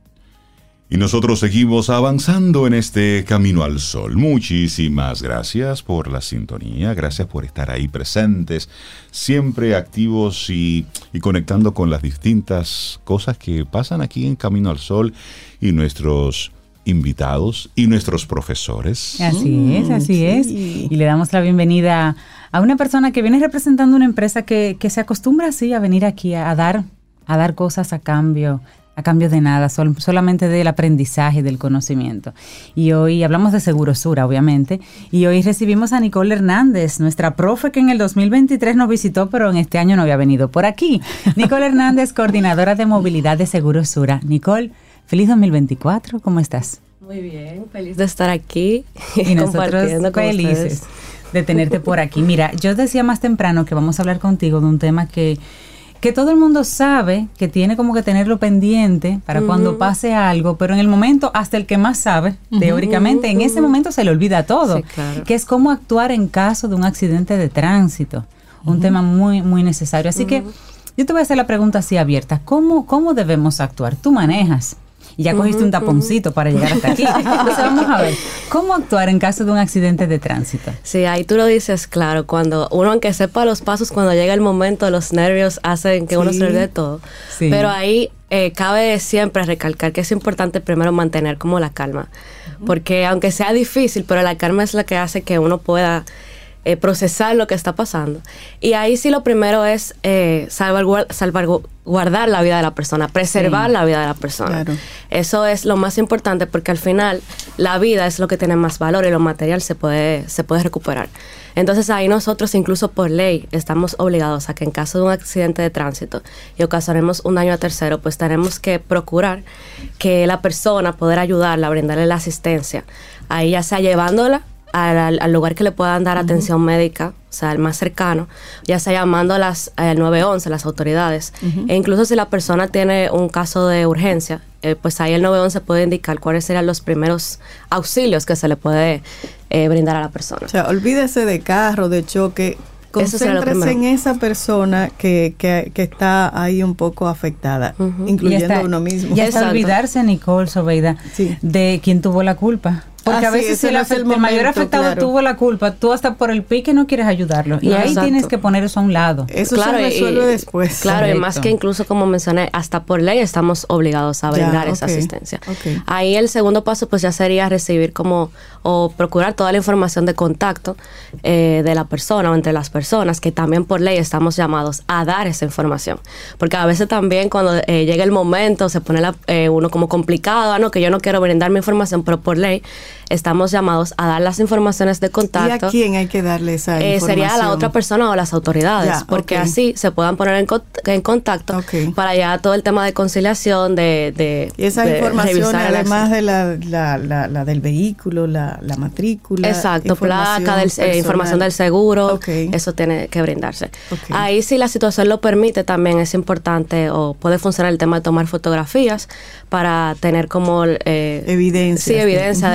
Y nosotros seguimos avanzando en este Camino al Sol. Muchísimas gracias por la sintonía, gracias por estar ahí presentes, siempre activos y, y conectando con las distintas cosas que pasan aquí en Camino al Sol y nuestros invitados y nuestros profesores. Así es, así sí. es. Y le damos la bienvenida a una persona que viene representando una empresa que, que se acostumbra así a venir aquí a, a dar, a dar cosas a cambio, a cambio de nada, sol, solamente del aprendizaje, del conocimiento. Y hoy hablamos de Segurosura, obviamente, y hoy recibimos a Nicole Hernández, nuestra profe que en el dos mil veintitrés nos visitó, pero en este año no había venido por aquí. Nicole Hernández, coordinadora de movilidad de Segurosura. Nicole, feliz dos mil veinticuatro, ¿cómo estás? Muy bien, feliz de estar aquí y nosotros felices de tenerte por aquí. Mira, yo decía más temprano que vamos a hablar contigo de un tema que, que todo el mundo sabe, que tiene como que tenerlo pendiente para uh-huh. cuando pase algo, pero en el momento, hasta el que más sabe, uh-huh. teóricamente, uh-huh. en ese momento se le olvida todo, sí, claro. que es cómo actuar en caso de un accidente de tránsito, un uh-huh. tema muy, muy necesario. Así uh-huh. que yo te voy a hacer la pregunta así abierta, ¿cómo, cómo debemos actuar? Tú manejas. Y ya cogiste uh-huh, un taponcito uh-huh. para llegar hasta aquí. Entonces vamos a ver, ¿cómo actuar en caso de un accidente de tránsito? Sí, ahí tú lo dices claro, cuando uno aunque sepa los pasos, cuando llega el momento, los nervios hacen que sí. uno se olvide de todo. Sí. Pero ahí eh, cabe siempre recalcar que es importante primero mantener como la calma. Uh-huh. Porque aunque sea difícil, pero la calma es la que hace que uno pueda Eh, procesar lo que está pasando. Y ahí sí lo primero es eh, salvaguard- salvaguardar la vida de la persona, preservar sí. la vida de la persona. Claro. Eso es lo más importante porque al final la vida es lo que tiene más valor y lo material se puede, se puede recuperar. Entonces ahí nosotros incluso por ley estamos obligados a que en caso de un accidente de tránsito y ocasionemos un daño a tercero, pues tenemos que procurar que la persona, poder ayudarla, brindarle la asistencia, ahí ya sea llevándola Al, al lugar que le puedan dar uh-huh. atención médica, o sea, el más cercano, ya sea llamando a las al nueve once, las autoridades, uh-huh. e incluso si la persona tiene un caso de urgencia, eh, pues ahí el nueve once puede indicar cuáles serían los primeros auxilios que se le puede eh, brindar a la persona. O sea, olvídese de carro, de choque, concéntrese en esa persona que, que, que está ahí un poco afectada, uh-huh. incluyendo a uno mismo. Y hasta olvidarse, Nicole, Sobeida, sí. de quién tuvo la culpa. Porque ah, a veces sí, si el, afect- el, momento, el mayor afectado claro. tuvo la culpa, tú hasta por el pique no quieres ayudarlo. Y no, ahí exacto. tienes que poner eso a un lado. Eso claro, se resuelve y, después. Claro, correcto. Y más que incluso como mencioné, hasta por ley estamos obligados a brindar ya, esa okay, asistencia. Okay. Ahí el segundo paso pues ya sería recibir como o procurar toda la información de contacto eh, de la persona o entre las personas, que también por ley estamos llamados a dar esa información. Porque a veces también cuando eh, llega el momento se pone la, eh, uno como complicado, ah, no, que yo no quiero brindar mi información, pero por ley estamos llamados a dar las informaciones de contacto. ¿Y a quién hay que darle esa eh, información? Sería a la otra persona o a las autoridades, ya, porque okay. así se puedan poner en, co- en contacto okay. para ya todo el tema de conciliación, de, de y esas de informaciones además de la, la, la, la del vehículo, la, la matrícula. Exacto, placa, del, eh, información del seguro, okay. eso tiene que brindarse. Okay. Ahí si la situación lo permite también es importante o puede funcionar el tema de tomar fotografías para tener como eh, evidencia. Sí, evidencia uh-huh. de, de lo que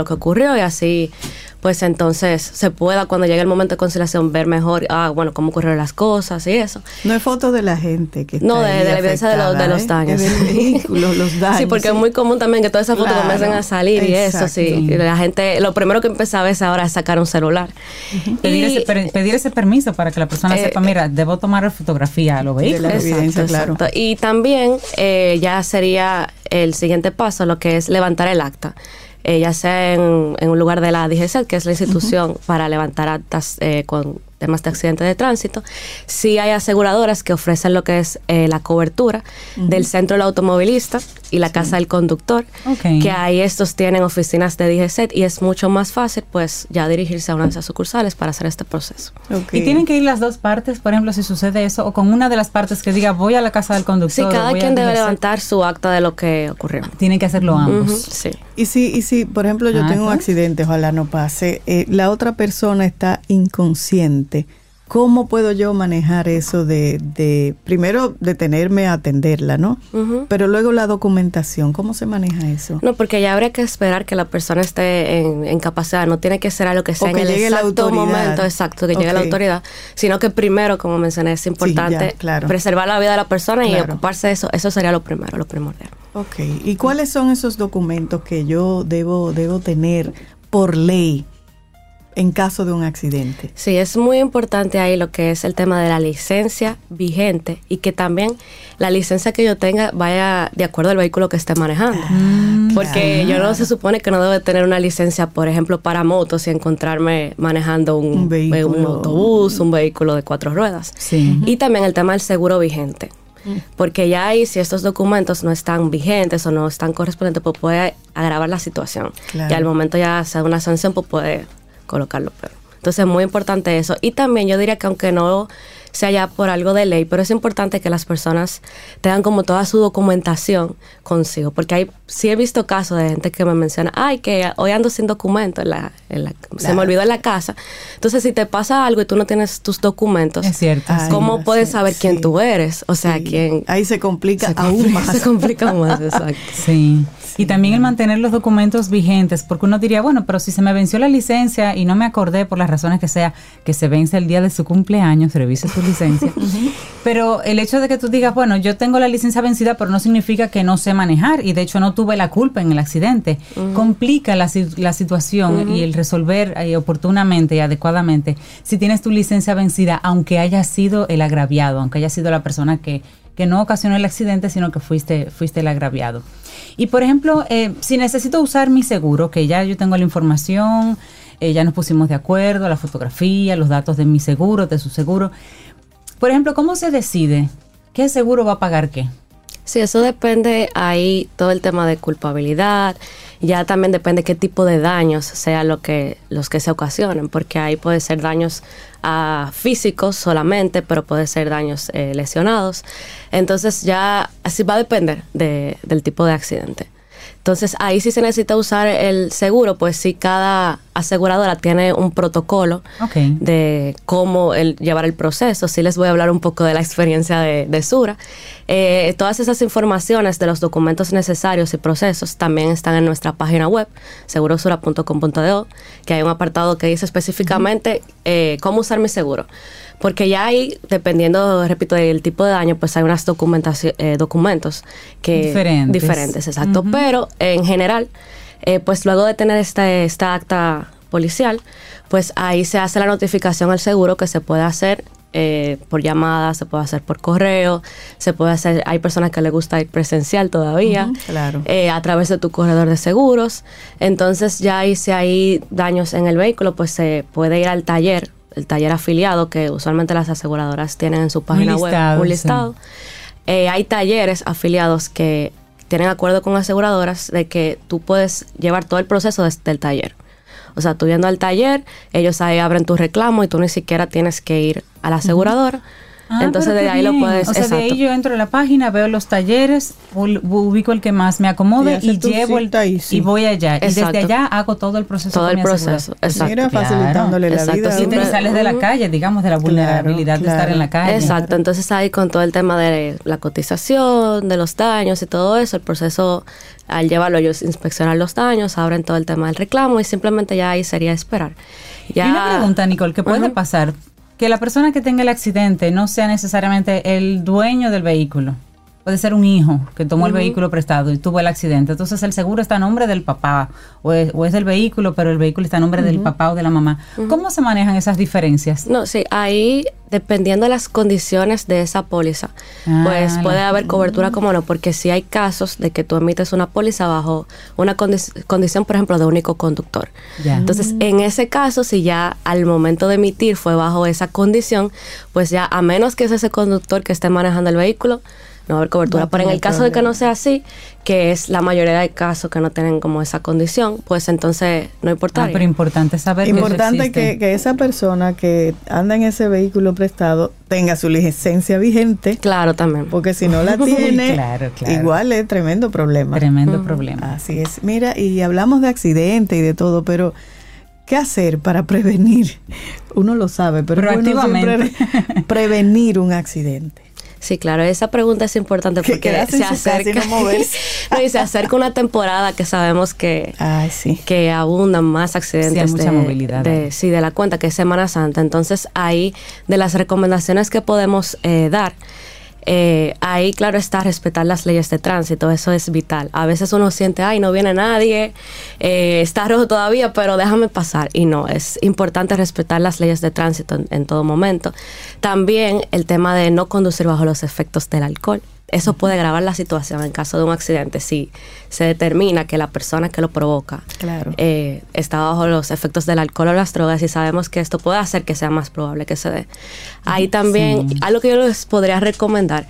que ocurrió y así pues entonces se pueda cuando llegue el momento de conciliación ver mejor, ah, bueno, cómo ocurrieron las cosas y eso. No es foto de la gente que está No, de, de la evidencia de, los, de los daños. ¿eh? Del vehículo, los daños. Sí, porque sí. Es muy común también que todas esas fotos claro, comiencen a salir y exacto. Eso, sí. Y la gente, lo primero que empieza a ver ahora es sacar un celular. Uh-huh. Pedir, ese, per, pedir ese permiso para que la persona eh, sepa, mira, debo tomar fotografía a los vehículos. De la evidencia, exacto, claro. Exacto. Y también eh, ya sería el siguiente paso, lo que es levantar el acta. Eh, ya sea en, en un lugar de la D G C E T, que es la institución uh-huh. para levantar actas eh, con temas de accidentes de tránsito. Sí hay aseguradoras que ofrecen lo que es eh, la cobertura uh-huh. del centro del automovilista y la sí. casa del conductor, okay. que ahí estos tienen oficinas de D G C E T y es mucho más fácil pues ya dirigirse a una de esas sucursales para hacer este proceso. Okay. ¿Y tienen que ir las dos partes, por ejemplo, si sucede eso, o con una de las partes que diga voy a la casa del conductor? Sí, cada quien debe levantar su acta de lo que ocurrió. Tienen que hacerlo ambos. Uh-huh. Sí. Y si, y si, por ejemplo, yo ah, tengo un accidente, ojalá no pase, eh, la otra persona está inconsciente, ¿cómo puedo yo manejar eso de, de primero, detenerme a atenderla, ¿no? Uh-huh. Pero luego la documentación, ¿cómo se maneja eso? No, porque ya habría que esperar que la persona esté en, en capacidad, no tiene que ser algo que sea o que en el llegue exacto momento, exacto, que okay. llegue la autoridad, sino que primero, como mencioné, es importante sí, ya, claro. preservar la vida de la persona claro. y ocuparse de eso, eso sería lo primero, lo primordial. Ok, ¿y cuáles son esos documentos que yo debo, debo tener por ley en caso de un accidente? Sí, es muy importante ahí lo que es el tema de la licencia vigente y que también la licencia que yo tenga vaya de acuerdo al vehículo que esté manejando. Ah, porque claro. yo no se supone que no debo tener una licencia, por ejemplo, para motos y encontrarme manejando un, un, vehículo. un autobús, un vehículo de cuatro ruedas. Sí. Y también el tema del seguro vigente. Porque ya ahí, si estos documentos no están vigentes o no están correspondientes, pues puede agravar la situación. Claro. Y al momento ya sea una sanción, pues puede colocarlo peor. Entonces es muy importante eso. Y también yo diría que aunque no sea ya por algo de ley, pero es importante que las personas tengan como toda su documentación consigo, porque hay, sí he visto casos de gente que me menciona, ay, que hoy ando sin documento, en la, en la, claro. se me olvidó en la casa. Entonces, si te pasa algo y tú no tienes tus documentos, es cierto, ¿cómo ay, puedes sí, saber sí. quién tú eres? O sea, sí. quién... Ahí se complica se aún complica, más. Se complica más, exacto. Sí. Sí. Y también el mantener los documentos vigentes, porque uno diría, bueno, pero si se me venció la licencia y no me acordé por las razones que sea, que se vence el día de su cumpleaños, revise su licencia. Pero el hecho de que tú digas, bueno, yo tengo la licencia vencida, pero no significa que no sé manejar y de hecho no tuve la culpa en el accidente, uh-huh. complica la, la situación uh-huh. y el resolver eh, oportunamente y adecuadamente si tienes tu licencia vencida, aunque haya sido el agraviado, aunque haya sido la persona que, que no ocasionó el accidente, sino que fuiste, fuiste el agraviado. Y por ejemplo, eh, si necesito usar mi seguro, que ya yo tengo la información, eh, ya nos pusimos de acuerdo, la fotografía, los datos de mi seguro, de su seguro. Por ejemplo, ¿cómo se decide qué seguro va a pagar qué? Sí, eso depende ahí todo el tema de culpabilidad. Ya también depende qué tipo de daños sea lo que los que se ocasionen, porque ahí puede ser daños uh, físicos solamente, pero puede ser daños eh, lesionados. Entonces ya así va a depender de, del tipo de accidente. Entonces, ahí sí se necesita usar el seguro, pues sí, cada aseguradora tiene un protocolo okay. de cómo el, llevar el proceso. Sí les voy a hablar un poco de la experiencia de, de Sura. Eh, todas esas informaciones de los documentos necesarios y procesos también están en nuestra página web, segurosura punto com punto do, que hay un apartado que dice específicamente uh-huh. eh, cómo usar mi seguro. Porque ya hay, dependiendo, repito, del tipo de daño, pues hay unos eh, documentos que diferentes. Diferentes, exacto. Uh-huh. Pero en general, eh, pues luego de tener esta, esta acta policial, pues ahí se hace la notificación al seguro que se puede hacer eh, por llamada, se puede hacer por correo, se puede hacer, hay personas que les gusta ir presencial todavía, uh-huh, claro. eh, a través de tu corredor de seguros. Entonces ya ahí si hay daños en el vehículo, pues se puede ir al taller, el taller afiliado que usualmente las aseguradoras tienen en su página un listado, web un listado. Sí. Eh, hay talleres afiliados que tienen acuerdo con aseguradoras de que tú puedes llevar todo el proceso desde el taller. O sea, tú yendo al taller, ellos ahí abren tu reclamo y tú ni siquiera tienes que ir a la aseguradora. Uh-huh. Ah, entonces de ahí bien. Lo puedes... O sea, exacto. De ahí yo entro a la página, veo los talleres, ubico el que más me acomode y, y llevo el ahí, sí. y voy allá. Exacto. Y desde allá hago todo el proceso. Todo el proceso, exacto. Mira, facilitándole claro. la vida. Y te sales de la calle, digamos, de la vulnerabilidad claro, claro. de estar en la calle. Exacto, entonces ahí con todo el tema de la cotización, de los daños y todo eso, el proceso, al llevarlo ellos inspeccionar los daños, abren todo el tema del reclamo y simplemente ya ahí sería esperar. Ya, y una pregunta, Nicole, ¿qué puede uh-huh. pasar? Que la persona que tenga el accidente no sea necesariamente el dueño del vehículo. Puede ser un hijo que tomó uh-huh. el vehículo prestado y tuvo el accidente. Entonces el seguro está a nombre del papá o es, o es del vehículo, pero el vehículo está a nombre uh-huh. del papá o de la mamá. Uh-huh. ¿Cómo se manejan esas diferencias? No, sí, ahí dependiendo de las condiciones de esa póliza, ah, pues puede la... haber cobertura como no, porque si hay casos de que tú emites una póliza bajo una condi- condición, por ejemplo, de único conductor. Ya. Entonces, en ese caso, si ya al momento de emitir fue bajo esa condición, pues ya a menos que es ese conductor que esté manejando el vehículo, no va a haber cobertura. No, pero en el caso problema. de que no sea así, que es la mayoría de casos que no tienen como esa condición, pues entonces no importa. Ah, pero importante saber importante que, que esa persona que anda en ese vehículo prestado tenga su licencia vigente. Claro, también. Porque si no la tiene, claro, claro. igual es tremendo problema. Tremendo uh-huh. problema. Así es. Mira, y hablamos de accidentes y de todo, pero ¿qué hacer para prevenir? Uno lo sabe, pero proactivamente bueno siempre prevenir un accidente. Sí, claro, esa pregunta es importante porque se acerca, no no, y se acerca una temporada que sabemos que, Ay, sí. que abundan más accidentes sí, hay mucha de, movilidad, de, ¿eh? sí, de la cuenta, que es Semana Santa. Entonces, ahí, de las recomendaciones que podemos eh, dar, Eh, ahí claro está respetar las leyes de tránsito, eso es vital. A veces uno siente, ay, no viene nadie, eh, está rojo todavía, pero déjame pasar, y no, es importante respetar las leyes de tránsito en, en todo momento. También el tema de no conducir bajo los efectos del alcohol. Eso puede agravar la situación en caso de un accidente si se determina que la persona que lo provoca claro. eh, está bajo los efectos del alcohol o las drogas, y sabemos que esto puede hacer que sea más probable que se dé. Ahí también, sí. algo que yo les podría recomendar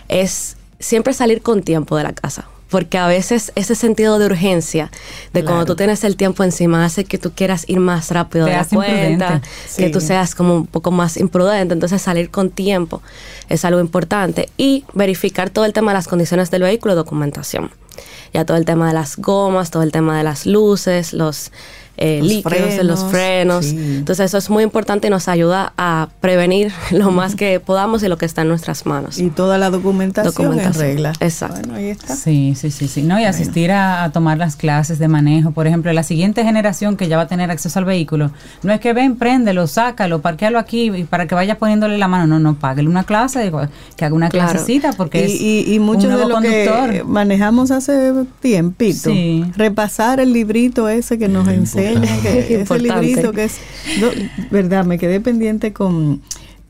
es siempre salir con tiempo de la casa. Porque a veces ese sentido de urgencia, de claro. cuando tú tienes el tiempo encima, hace que tú quieras ir más rápido de la cuenta, sí. que tú seas como un poco más imprudente. Entonces salir con tiempo es algo importante. Y verificar todo el tema de las condiciones del vehículo y documentación. Ya todo el tema de las gomas, todo el tema de las luces, los... Eh, los líquidos frenos, en los frenos. Sí. Entonces eso es muy importante y nos ayuda a prevenir lo más que podamos y lo que está en nuestras manos. Y toda la documentación, documentación. en regla. Exacto. Bueno, ahí está. Sí, sí, sí, sí. No, y bueno. asistir a, a tomar las clases de manejo. Por ejemplo, la siguiente generación que ya va a tener acceso al vehículo, no es que ven, préndelo, sácalo, parquéalo aquí y para que vaya poniéndole la mano. No, no, páguele una clase, digo, que haga una claro. clasecita porque y, es y, y mucho un nuevo de lo conductor. Que manejamos hace tiempito. Sí. Repasar el librito ese que nos enseña. Que ese librito que es, no, verdad, me quedé pendiente con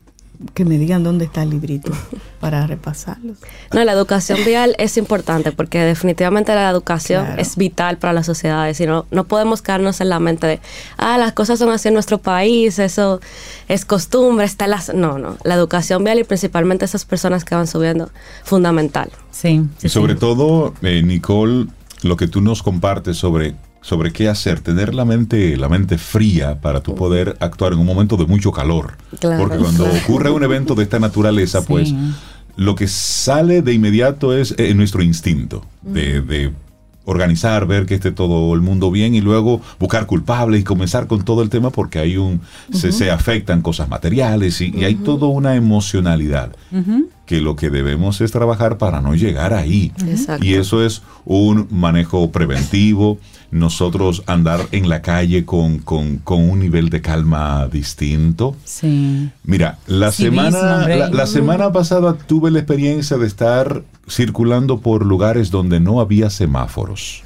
que me digan dónde está el librito para repasarlos. No, la educación vial es importante porque definitivamente la educación claro. es vital para las sociedades y no, no podemos quedarnos en la mente de, ah, las cosas son así en nuestro país, eso es costumbre, está en las... No, no, la educación vial y principalmente esas personas que van subiendo, fundamental. Sí. Y sobre sí. todo, eh, Nicole, lo que tú nos compartes sobre... sobre qué hacer, tener la mente la mente fría para tú poder actuar en un momento de mucho calor. Claro, porque cuando claro. ocurre un evento de esta naturaleza, sí. pues lo que sale de inmediato es eh, nuestro instinto de, de organizar, ver que esté todo el mundo bien y luego buscar culpables y comenzar con todo el tema porque hay un uh-huh. se, se afectan cosas materiales y, uh-huh. y hay toda una emocionalidad uh-huh. que lo que debemos es trabajar para no llegar ahí. Exacto. Y eso es un manejo preventivo, nosotros andar en la calle con, con, con un nivel de calma distinto. Sí. Mira, la Civismo, semana la, la semana pasada tuve la experiencia de estar circulando por lugares donde no había semáforos.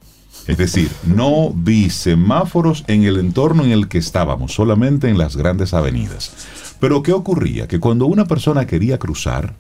Es decir, no vi semáforos en el entorno en el que estábamos, solamente en las grandes avenidas. Pero ¿qué ocurría? Que cuando una persona quería cruzar,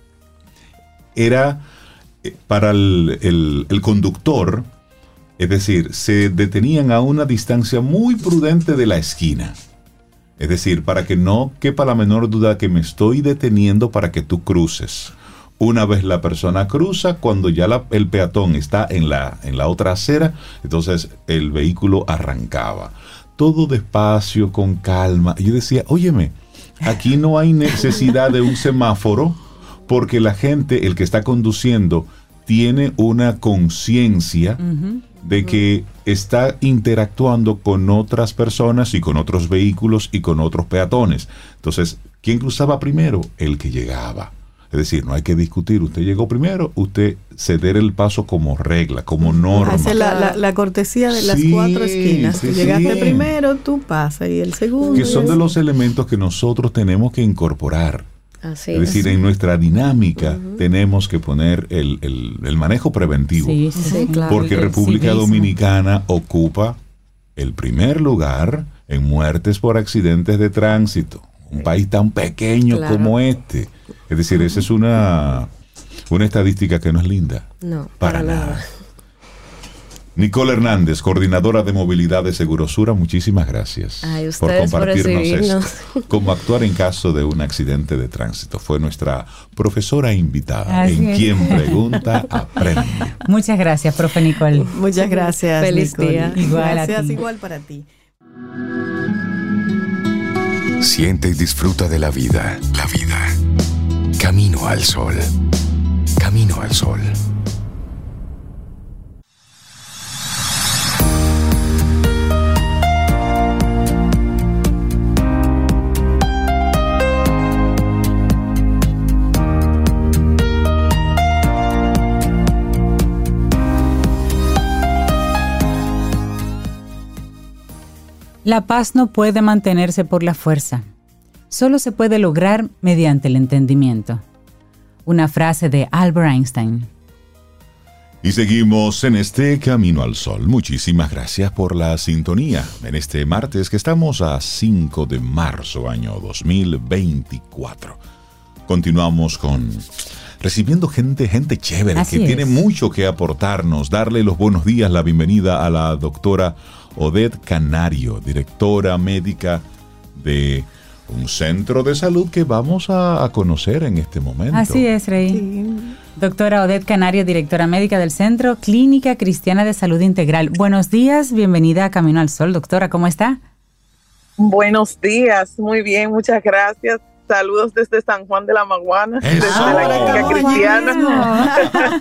era para el, el, el conductor, es decir, se detenían a una distancia muy prudente de la esquina. Es decir, para que no quepa la menor duda que me estoy deteniendo para que tú cruces. Una vez la persona cruza, cuando ya la, el peatón está en la, en la otra acera, entonces el vehículo arrancaba. Todo despacio, con calma. Y yo decía, óyeme, Aquí no hay necesidad de un semáforo porque la gente, el que está conduciendo, tiene una conciencia uh-huh. de que está interactuando con otras personas y con otros vehículos y con otros peatones. Entonces, ¿quién cruzaba primero? El que llegaba. Es decir, no hay que discutir. Usted llegó primero, usted ceder el paso como regla, como norma. Hace la, la, la cortesía de las sí, cuatro esquinas. Sí, si llegaste sí. primero, tú pasas y el segundo. Que son de los elementos que nosotros tenemos que incorporar. Así es decir, es. en nuestra dinámica uh-huh. tenemos que poner el, el, el manejo preventivo. Sí, sí, claro. Porque República Dominicana ocupa el primer lugar en muertes por accidentes de tránsito. Un país tan pequeño claro. como este. Es decir, esa es una, una estadística que no es linda. No, para, para nada. nada. Nicole Hernández, coordinadora de movilidad de Segurosura, muchísimas gracias Ay, por compartirnos por esto. Cómo actuar en caso de un accidente de tránsito. Fue nuestra profesora invitada. Así en es. Quien pregunta, aprende. Muchas gracias, profe Nicole. Muchas gracias, Feliz Nicole. día. Igual gracias, igual para ti. Siente y disfruta de la vida. La vida. Camino al sol. Camino al sol. La paz no puede mantenerse por la fuerza, solo se puede lograr mediante el entendimiento. Una frase de Albert Einstein. Y seguimos en este Camino al Sol. Muchísimas gracias por la sintonía en este martes que estamos a cinco de marzo, año dos mil veinticuatro. Continuamos con recibiendo gente, gente chévere Así que es. tiene mucho que aportarnos. Darle los buenos días, la bienvenida a la doctora Odette Canario, directora médica de un centro de salud que vamos a, a conocer en este momento. Así es, Rey. Sí. Doctora Odette Canario, directora médica del Centro Clínica Cristiana de Salud Integral. Buenos días, bienvenida a Camino al Sol. Doctora, ¿cómo está? Buenos días, muy bien, muchas gracias. Saludos desde San Juan de la Maguana, Eso. desde la Clínica Cristiana.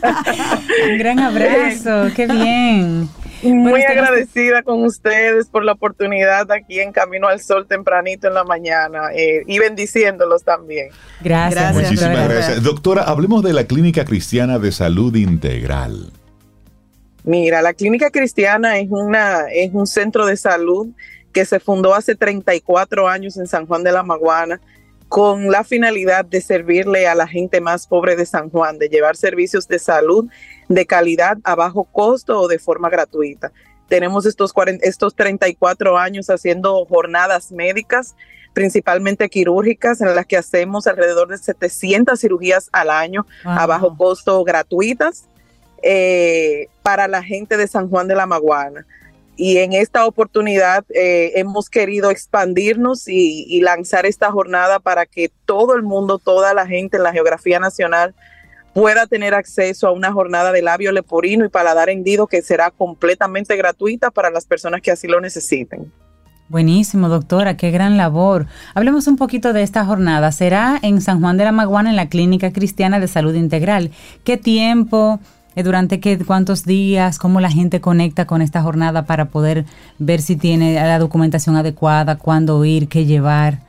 Un gran abrazo, qué bien. Muy bueno, agradecida con ustedes por la oportunidad aquí en Camino al Sol tempranito en la mañana eh, y bendiciéndolos también. Gracias. gracias Muchísimas gracias. gracias. Doctora, hablemos de la Clínica Cristiana de Salud Integral. Mira, la Clínica Cristiana es, una, es un centro de salud que se fundó hace treinta y cuatro años en San Juan de la Maguana, con la finalidad de servirle a la gente más pobre de San Juan, de llevar servicios de salud de calidad a bajo costo o de forma gratuita. Tenemos estos, cuarenta, estos treinta y cuatro años haciendo jornadas médicas, principalmente quirúrgicas, en las que hacemos alrededor de setecientas cirugías al año wow. a bajo costo gratuitas eh, para la gente de San Juan de la Maguana. Y en esta oportunidad eh, hemos querido expandirnos y, y lanzar esta jornada para que todo el mundo, toda la gente en la geografía nacional pueda tener acceso a una jornada de labio leporino y paladar hendido que será completamente gratuita para las personas que así lo necesiten. Buenísimo, doctora, qué gran labor. Hablemos un poquito de esta jornada. Será en San Juan de la Maguana, en la Clínica Cristiana de Salud Integral. ¿Qué tiempo? ¿Durante qué, cuántos días? ¿Cómo la gente conecta con esta jornada para poder ver si tiene la documentación adecuada? ¿Cuándo ir? ¿Qué llevar?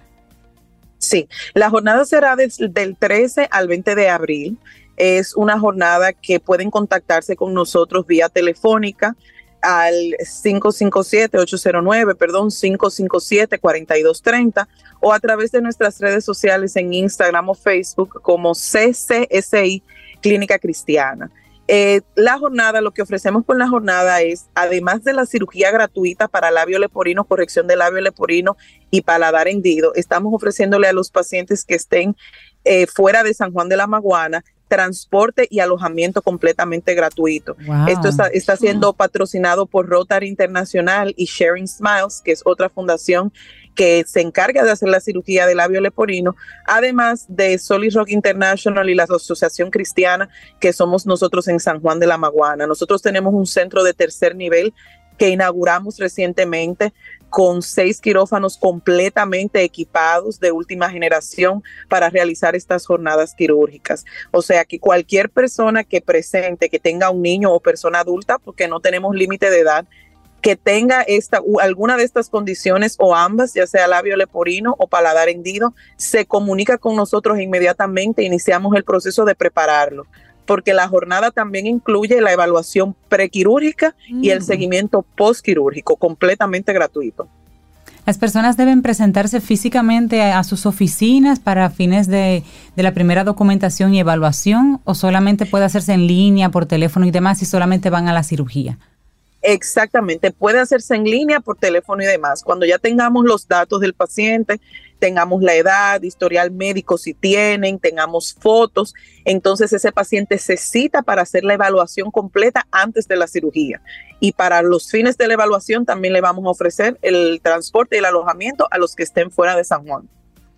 Sí, la jornada será des, del trece al veinte de abril. Es una jornada que pueden contactarse con nosotros vía telefónica al cinco cinco siete, ocho cero nueve, perdón, cinco cinco siete, cuatro dos tres cero o a través de nuestras redes sociales en Instagram o Facebook como C C S I Clínica Cristiana. Eh, la jornada, lo que ofrecemos con la jornada es, además de la cirugía gratuita para labio leporino, corrección de labio leporino y paladar hendido, estamos ofreciéndole a los pacientes que estén eh, fuera de San Juan de la Maguana transporte y alojamiento completamente gratuito. Wow. Esto está, está siendo patrocinado por Rotary Internacional y Sharing Smiles, que es otra fundación que se encarga de hacer la cirugía de labio leporino, además de Solid Rock International y la Asociación Cristiana, que somos nosotros en San Juan de la Maguana. Nosotros tenemos un centro de tercer nivel que inauguramos recientemente con seis quirófanos completamente equipados de última generación para realizar estas jornadas quirúrgicas. O sea que cualquier persona que presente, que tenga un niño o persona adulta, porque no tenemos límite de edad, que tenga esta, alguna de estas condiciones o ambas, ya sea labio leporino o paladar hendido, se comunica con nosotros e inmediatamente iniciamos el proceso de prepararlo, porque la jornada también incluye la evaluación prequirúrgica mm. y el seguimiento postquirúrgico, completamente gratuito. ¿Las personas deben presentarse físicamente a sus oficinas para fines de, de la primera documentación y evaluación, o solamente puede hacerse en línea, por teléfono y demás, y solamente van a la cirugía? Exactamente, puede hacerse en línea, por teléfono y demás. Cuando ya tengamos los datos del paciente, tengamos la edad, historial médico si tienen, tengamos fotos, entonces ese paciente se cita para hacer la evaluación completa antes de la cirugía. Y para los fines de la evaluación también le vamos a ofrecer el transporte y el alojamiento a los que estén fuera de San Juan.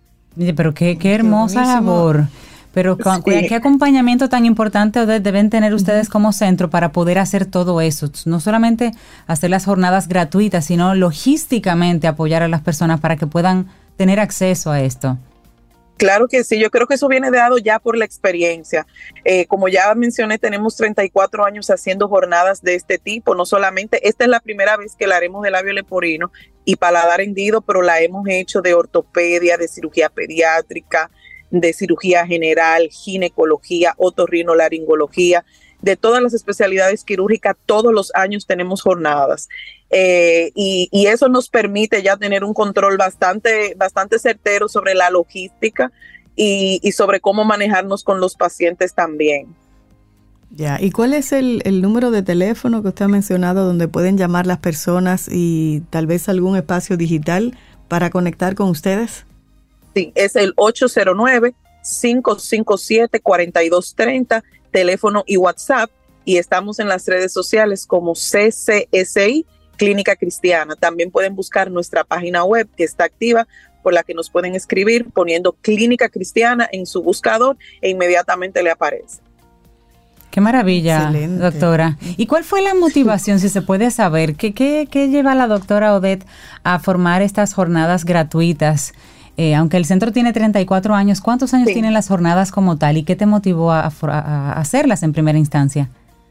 Pero qué, qué hermosa qué labor. Pero sí. ¿qué acompañamiento tan importante deben tener ustedes como centro para poder hacer todo eso? No solamente hacer las jornadas gratuitas, sino logísticamente apoyar a las personas para que puedan tener acceso a esto. Claro que sí, yo creo que eso viene dado ya por la experiencia. Eh, como ya mencioné, tenemos treinta y cuatro años haciendo jornadas de este tipo. No solamente, esta es la primera vez que la haremos de labio leporino y paladar hendido, pero la hemos hecho de ortopedia, de cirugía pediátrica, de cirugía general, ginecología, otorrinolaringología, de todas las especialidades quirúrgicas. Todos los años tenemos jornadas. Eh, y, y eso nos permite ya tener un control bastante, bastante certero sobre la logística y, y sobre cómo manejarnos con los pacientes también. Ya, ¿y cuál es el, el número de teléfono que usted ha mencionado donde pueden llamar las personas y tal vez algún espacio digital para conectar con ustedes? Sí, es el ocho cero nueve, cinco cinco siete, cuatro dos tres cero, teléfono y WhatsApp, y estamos en las redes sociales como C C S I Clínica Cristiana. También pueden buscar nuestra página web que está activa, por la que nos pueden escribir poniendo Clínica Cristiana en su buscador e inmediatamente le aparece. Qué maravilla, excelente, doctora. ¿Y cuál fue la motivación, si se puede saber? ¿Qué, qué, qué lleva a la doctora Odette a formar estas jornadas gratuitas? Eh, aunque el centro tiene treinta y cuatro años, ¿cuántos años sí. tienen las jornadas como tal? ¿Y qué te motivó a, a, a hacerlas en primera instancia?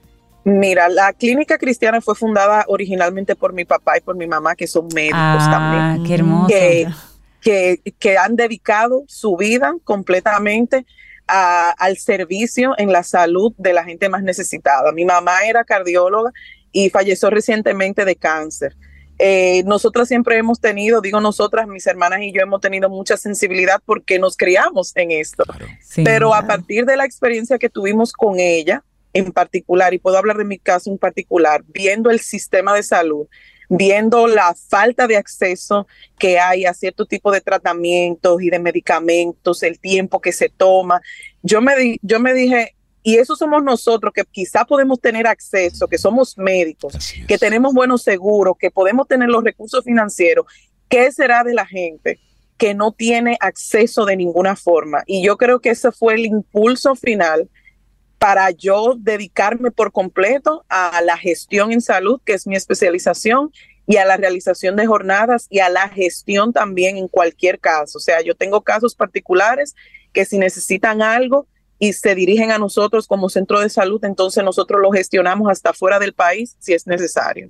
Mira, la Clínica Cristiana fue fundada originalmente por mi papá y por mi mamá, que son médicos ah, también. Ah, qué hermoso. Que, que, que han dedicado su vida completamente a, al servicio en la salud de la gente más necesitada. Mi mamá era cardióloga y falleció recientemente de cáncer. Eh, nosotras siempre hemos tenido, digo nosotras, mis hermanas y yo hemos tenido mucha sensibilidad porque nos criamos en esto. Claro. Sí, Pero claro. a partir de la experiencia que tuvimos con ella en particular, y puedo hablar de mi caso en particular, viendo el sistema de salud, viendo la falta de acceso que hay a cierto tipo de tratamientos y de medicamentos, el tiempo que se toma, yo me, di, yo me dije, y eso somos nosotros, que quizá podemos tener acceso, que somos médicos, que tenemos buenos seguros, que podemos tener los recursos financieros. ¿Qué será de la gente que no tiene acceso de ninguna forma? Y yo creo que ese fue el impulso final para yo dedicarme por completo a la gestión en salud, que es mi especialización, y a la realización de jornadas y a la gestión también en cualquier caso. O sea, yo tengo casos particulares que si necesitan algo y se dirigen a nosotros como centro de salud, entonces nosotros lo gestionamos hasta fuera del país si es necesario.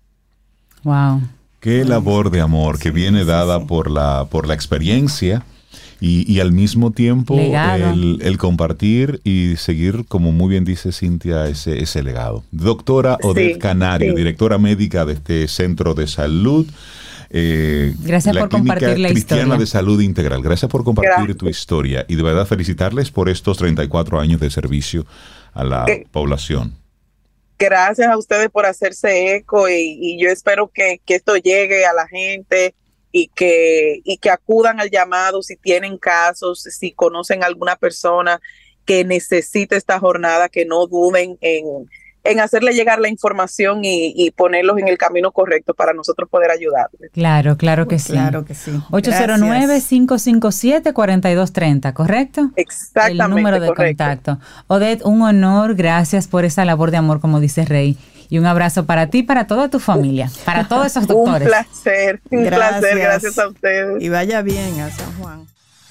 Wow. Qué labor de amor que viene dada por la, por la experiencia y, y al mismo tiempo el, el compartir y seguir, como muy bien dice Cintia, ese, ese legado. Doctora Odette sí, Canario, sí. directora médica de este centro de salud. Eh, Gracias la por compartir la Cristiana historia. de Salud Integral. Gracias por compartir Gracias. tu historia y de verdad felicitarles por estos treinta y cuatro años de servicio a la ¿Qué? población. Gracias a ustedes por hacerse eco y, y yo espero que, que esto llegue a la gente y que, y que acudan al llamado si tienen casos, si conocen a alguna persona que necesite esta jornada, que no duden en en hacerle llegar la información y, y ponerlos en el camino correcto para nosotros poder ayudarles. Claro, claro que sí. Claro que sí. ocho cero nueve, cinco cinco siete, cuatro dos tres cero, ¿correcto? Exactamente, el número de correcto. contacto. Odette, un honor, gracias por esa labor de amor, como dice Rey. Y un abrazo para ti y para toda tu familia, para todos esos doctores. Un placer, un gracias. placer, gracias a ustedes. Y vaya bien a San Juan.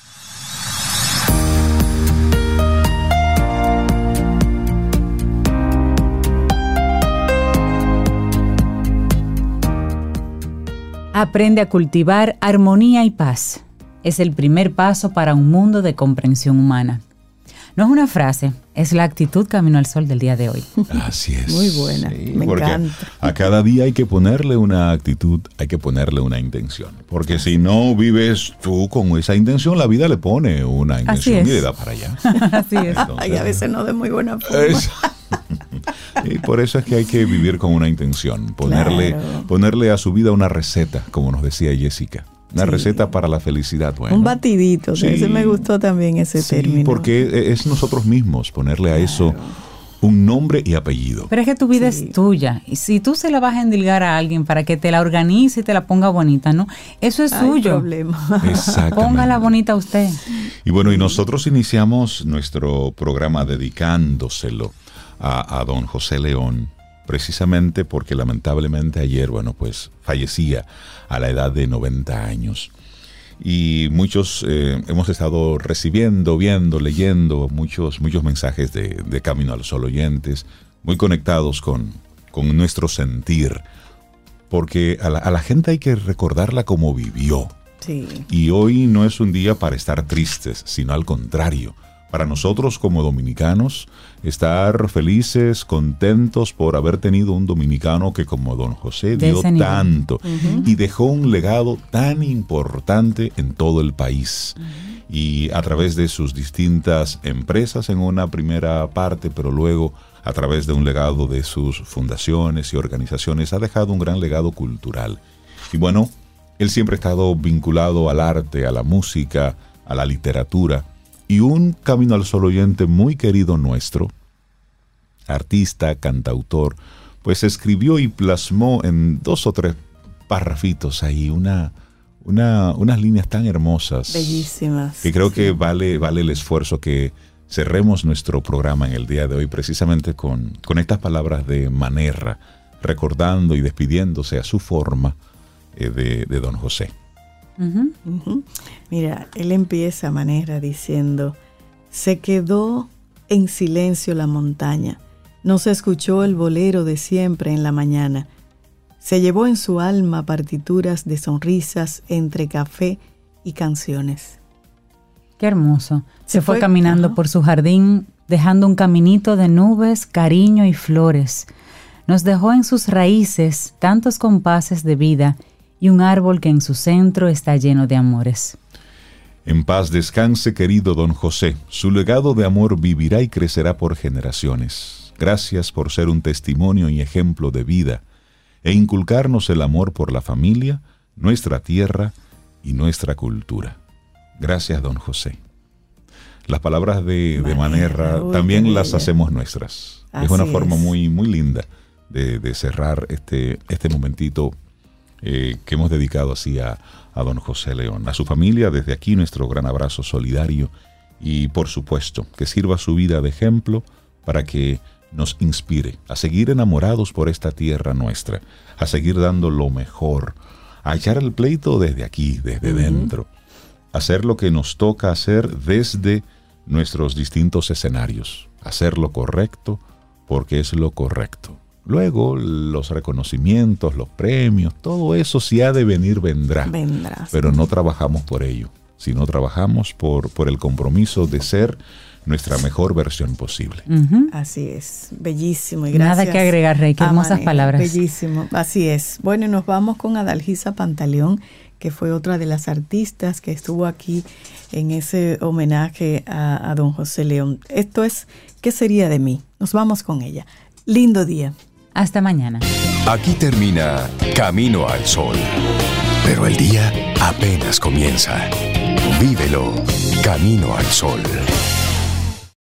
Aprende a cultivar armonía y paz. Es el primer paso para un mundo de comprensión humana. No es una frase, es la actitud camino al sol del día de hoy. Así es. Muy buena, sí, me porque encanta. A cada día hay que ponerle una actitud, hay que ponerle una intención. Porque si no vives tú con esa intención, la vida le pone una intención y le da para allá. Así es. Entonces, y a veces no de muy buena forma. Es, y por eso es que hay que vivir con una intención, ponerle, claro. ponerle a su vida una receta, como nos decía Jessica. Una sí. receta para la felicidad. Bueno, un batidito, sí, ese me gustó también ese sí, término. porque es nosotros mismos ponerle a claro. eso un nombre y apellido. Pero es que tu vida sí. es tuya. Y si tú se la vas a endilgar a alguien para que te la organice y te la ponga bonita, ¿no? Eso es Hay suyo. problema. Exactamente. Póngala bonita usted. Y bueno, y nosotros iniciamos nuestro programa dedicándoselo a, a don José León, precisamente porque lamentablemente ayer, bueno, pues fallecía a la edad de noventa años. Y muchos eh, hemos estado recibiendo, viendo, leyendo muchos, muchos mensajes de, de Camino al Sol oyentes, muy conectados con, con nuestro sentir, porque a la, a la gente hay que recordarla como vivió. Sí. Y hoy no es un día para estar tristes, sino al contrario. Para nosotros como dominicanos, estar felices, contentos por haber tenido un dominicano que como don José dio tanto uh-huh. y dejó un legado tan importante en todo el país. Uh-huh. Y a través de sus distintas empresas en una primera parte, pero luego a través de un legado de sus fundaciones y organizaciones, ha dejado un gran legado cultural. Y bueno, él siempre ha estado vinculado al arte, a la música, a la literatura. Y un Camino al Sol oyente muy querido nuestro, artista, cantautor, pues escribió y plasmó en dos o tres párrafitos ahí una, una, unas líneas tan hermosas. Bellísimas. Que creo sí. que vale, vale el esfuerzo que cerremos nuestro programa en el día de hoy precisamente con, con estas palabras de Manerra, recordando y despidiéndose a su forma eh, de, de don José. Uh-huh. Uh-huh. Mira, él empieza Manerra diciendo: se quedó en silencio la montaña, no se escuchó el bolero de siempre en la mañana, se llevó en su alma partituras de sonrisas entre café y canciones. Qué hermoso. Se, se fue, fue caminando uh-huh. por su jardín, dejando un caminito de nubes, cariño y flores. Nos dejó en sus raíces tantos compases de vida y un árbol que en su centro está lleno de amores. En paz descanse, querido don José. Su legado de amor vivirá y crecerá por generaciones. Gracias por ser un testimonio y ejemplo de vida e inculcarnos el amor por la familia, nuestra tierra y nuestra cultura. Gracias, don José. Las palabras de, de Manerra también las hacemos nuestras. Así es una forma es. muy, muy linda de, de cerrar este, este momentito Eh, que hemos dedicado así a, a don José León. A su familia, desde aquí nuestro gran abrazo solidario y por supuesto que sirva su vida de ejemplo para que nos inspire a seguir enamorados por esta tierra nuestra, a seguir dando lo mejor, a echar el pleito desde aquí, desde uh-huh. dentro, a hacer lo que nos toca hacer desde nuestros distintos escenarios, hacer lo correcto porque es lo correcto. Luego, los reconocimientos, los premios, todo eso si ha de venir, vendrá. Vendrá. Pero no trabajamos por ello, sino trabajamos por, por el compromiso de ser nuestra mejor versión posible. Uh-huh. Así es, bellísimo. Y gracias. Nada que agregar, Rey, qué hermosas Manerra, palabras. Bellísimo, así es. Bueno, y nos vamos con Adalgisa Pantaleón, que fue otra de las artistas que estuvo aquí en ese homenaje a, a don José León. Esto es ¿Qué sería de mí? Nos vamos con ella. Lindo día. Hasta mañana. Aquí termina Camino al Sol. Pero el día apenas comienza. Vívelo Camino al Sol.